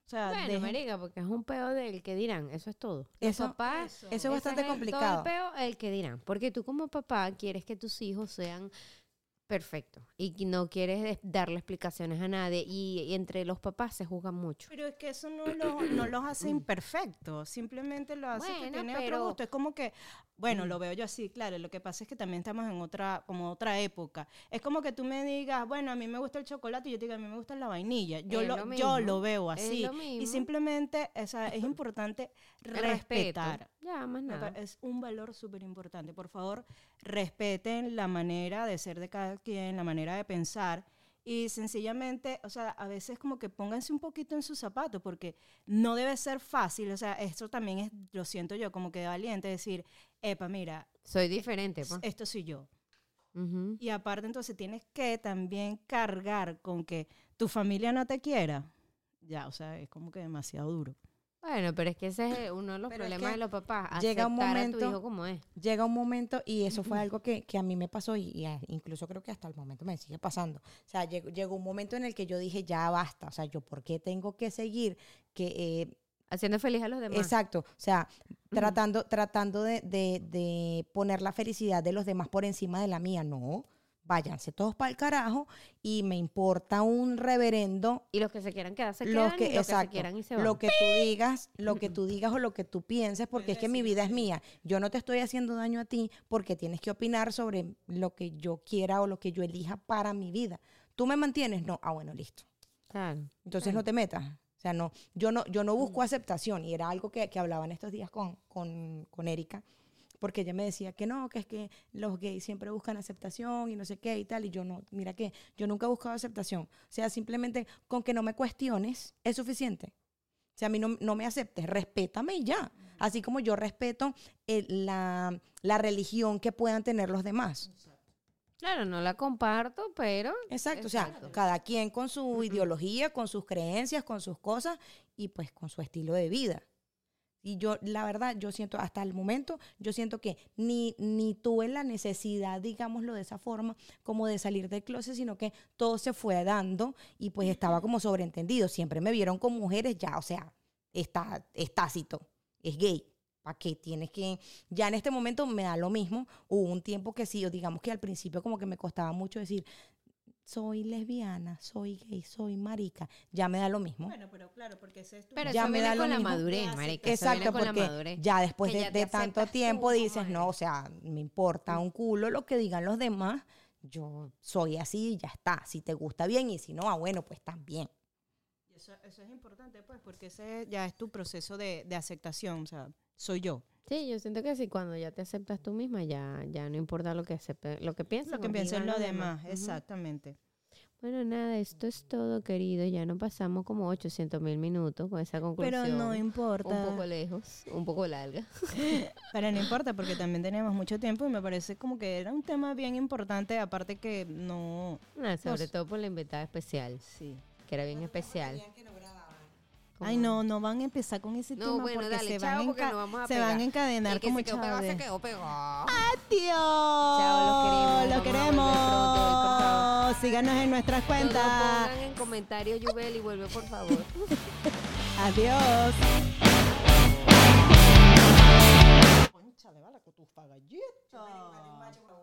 O sea, Bueno, dejen- marica, porque es un peo del que dirán, eso es todo. Eso- Los papás, eso. Eso es ese bastante el- complicado. Todo el peo, el que dirán. Porque tú como papá quieres que tus hijos sean perfectos y que no quieres des- darle explicaciones a nadie y, y entre los papás se juzgan mucho. Pero es que eso no, lo- no los hace imperfectos, simplemente lo hace que Bueno, tiene pero- otro gusto. Es como que, bueno, lo veo yo así, claro, lo que pasa es que también estamos en otra, como otra época. Es como que tú me digas, bueno, a mí me gusta el chocolate y yo te diga, a mí me gusta la vainilla. Yo, Es lo, lo yo mismo, lo veo es así. lo Y mismo. simplemente, o sea, es importante El respeto. respetar. Ya, más Me nada. pa- Es un valor súper importante. Por favor, respeten la manera de ser de cada quien, la manera de pensar. Y sencillamente, o sea, a veces como que pónganse un poquito en sus zapatos, porque no debe ser fácil. O sea, esto también es, lo siento yo, como que de valiente decir, epa, mira, Soy diferente, pues. esto soy yo. Ujú. Y aparte, entonces tienes que también cargar con que tu familia no te quiera. Ya, o sea, es como que demasiado duro. Bueno, pero es que ese es uno de los Pero es problemas que de los papás, llega un aceptar a momento- tu hijo como es. Llega un momento, y eso fue algo que, que a mí me pasó, y, y a- incluso creo que hasta el momento me sigue pasando. O sea, llegó, llegó un momento en el que yo dije, ya basta. O sea, yo, ¿por qué tengo que seguir? Que, eh, Haciendo feliz a los demás. exacto. O sea, tratando, tratando de, de, de poner la felicidad de los demás por encima de la mía. No, váyanse todos para el carajo, y me importa un reverendo Y los que se quieran quedar se los quedan que, y los que se exacto, quieran y se van. lo que tú digas, lo que tú digas o lo que tú pienses, porque es que mi vida es mía. Yo no te estoy haciendo daño a ti porque tienes que opinar sobre lo que yo quiera o lo que yo elija para mi vida. ¿Tú me mantienes? No. Ah, bueno, listo. Claro. Entonces no te metas. O sea, no, yo no, yo no busco aceptación, y era algo que, que hablaba en estos días con, con, con Erika, porque ella me decía que no, que es que los gays siempre buscan aceptación y no sé qué y tal, y yo no, mira que yo nunca he buscado aceptación. O sea, simplemente con que no me cuestiones es suficiente. O sea, a mí no, no me aceptes, respétame y ya. Así como yo respeto el- la, la religión que puedan tener los demás. Claro, no la comparto, pero... Exacto, o sea, Exacto. cada quien con su ideología, con sus creencias, con sus cosas y pues con su estilo de vida. Y yo, la verdad, yo siento, hasta el momento, yo siento que ni, ni tuve la necesidad, digámoslo de esa forma, como de salir del closet, sino que todo se fue dando y pues estaba como sobreentendido. Siempre me vieron con mujeres, ya, o sea, está, es tácito, es gay. ¿Para qué tienes que...? Ya en este momento me da lo mismo. Hubo un tiempo que sí, o digamos que al principio como que me costaba mucho decir, soy lesbiana, soy gay, soy marica. Ya me da lo mismo. Bueno, pero claro, porque ese es tu... Pero Ya eso me viene da lo con la mismo. madurez, Ya, marica. Eso Exacto, viene con la porque madurez. ya después Que de, ya te de tanto aceptas tú tiempo como dices, eres. no, o sea, me importa un culo lo que digan los demás, yo soy así y ya está. Si te gusta bien y si no, ah, bueno, pues también. Y Eso, eso es importante, pues, porque ese ya es tu proceso de, de aceptación, o sea, soy yo. Sí, yo siento que sí, cuando ya te aceptas tú misma, ya, ya no importa lo que acepte, lo que piensen. Lo que o piensan digan los demás, Ujú. exactamente. Bueno, nada, esto es todo, querido. Ya nos pasamos como ochocientos mil minutos con esa conclusión. Pero no importa. Un poco lejos, un poco larga. Pero no importa, porque también teníamos mucho tiempo y me parece como que era un tema bien importante, aparte que no... Ah, sobre sé. todo por la invitada especial, Sí. que era bien especial. ¿Cómo? Ay, no, no van a empezar con ese No, tema bueno, porque dale, se, chao, van, a porque enca- nos vamos a se van a pegar. encadenar El que como se quedó pegado, se Chávez. quedó pegado. ¡Adiós! Chao, los queremos. Lo Vamos a volver pronto, por favor. queremos. Síganos en nuestras Todo cuentas. pongan en comentarios, Yubel, y vuelve, por favor. Adiós. Concha de bala con tus pagallitos.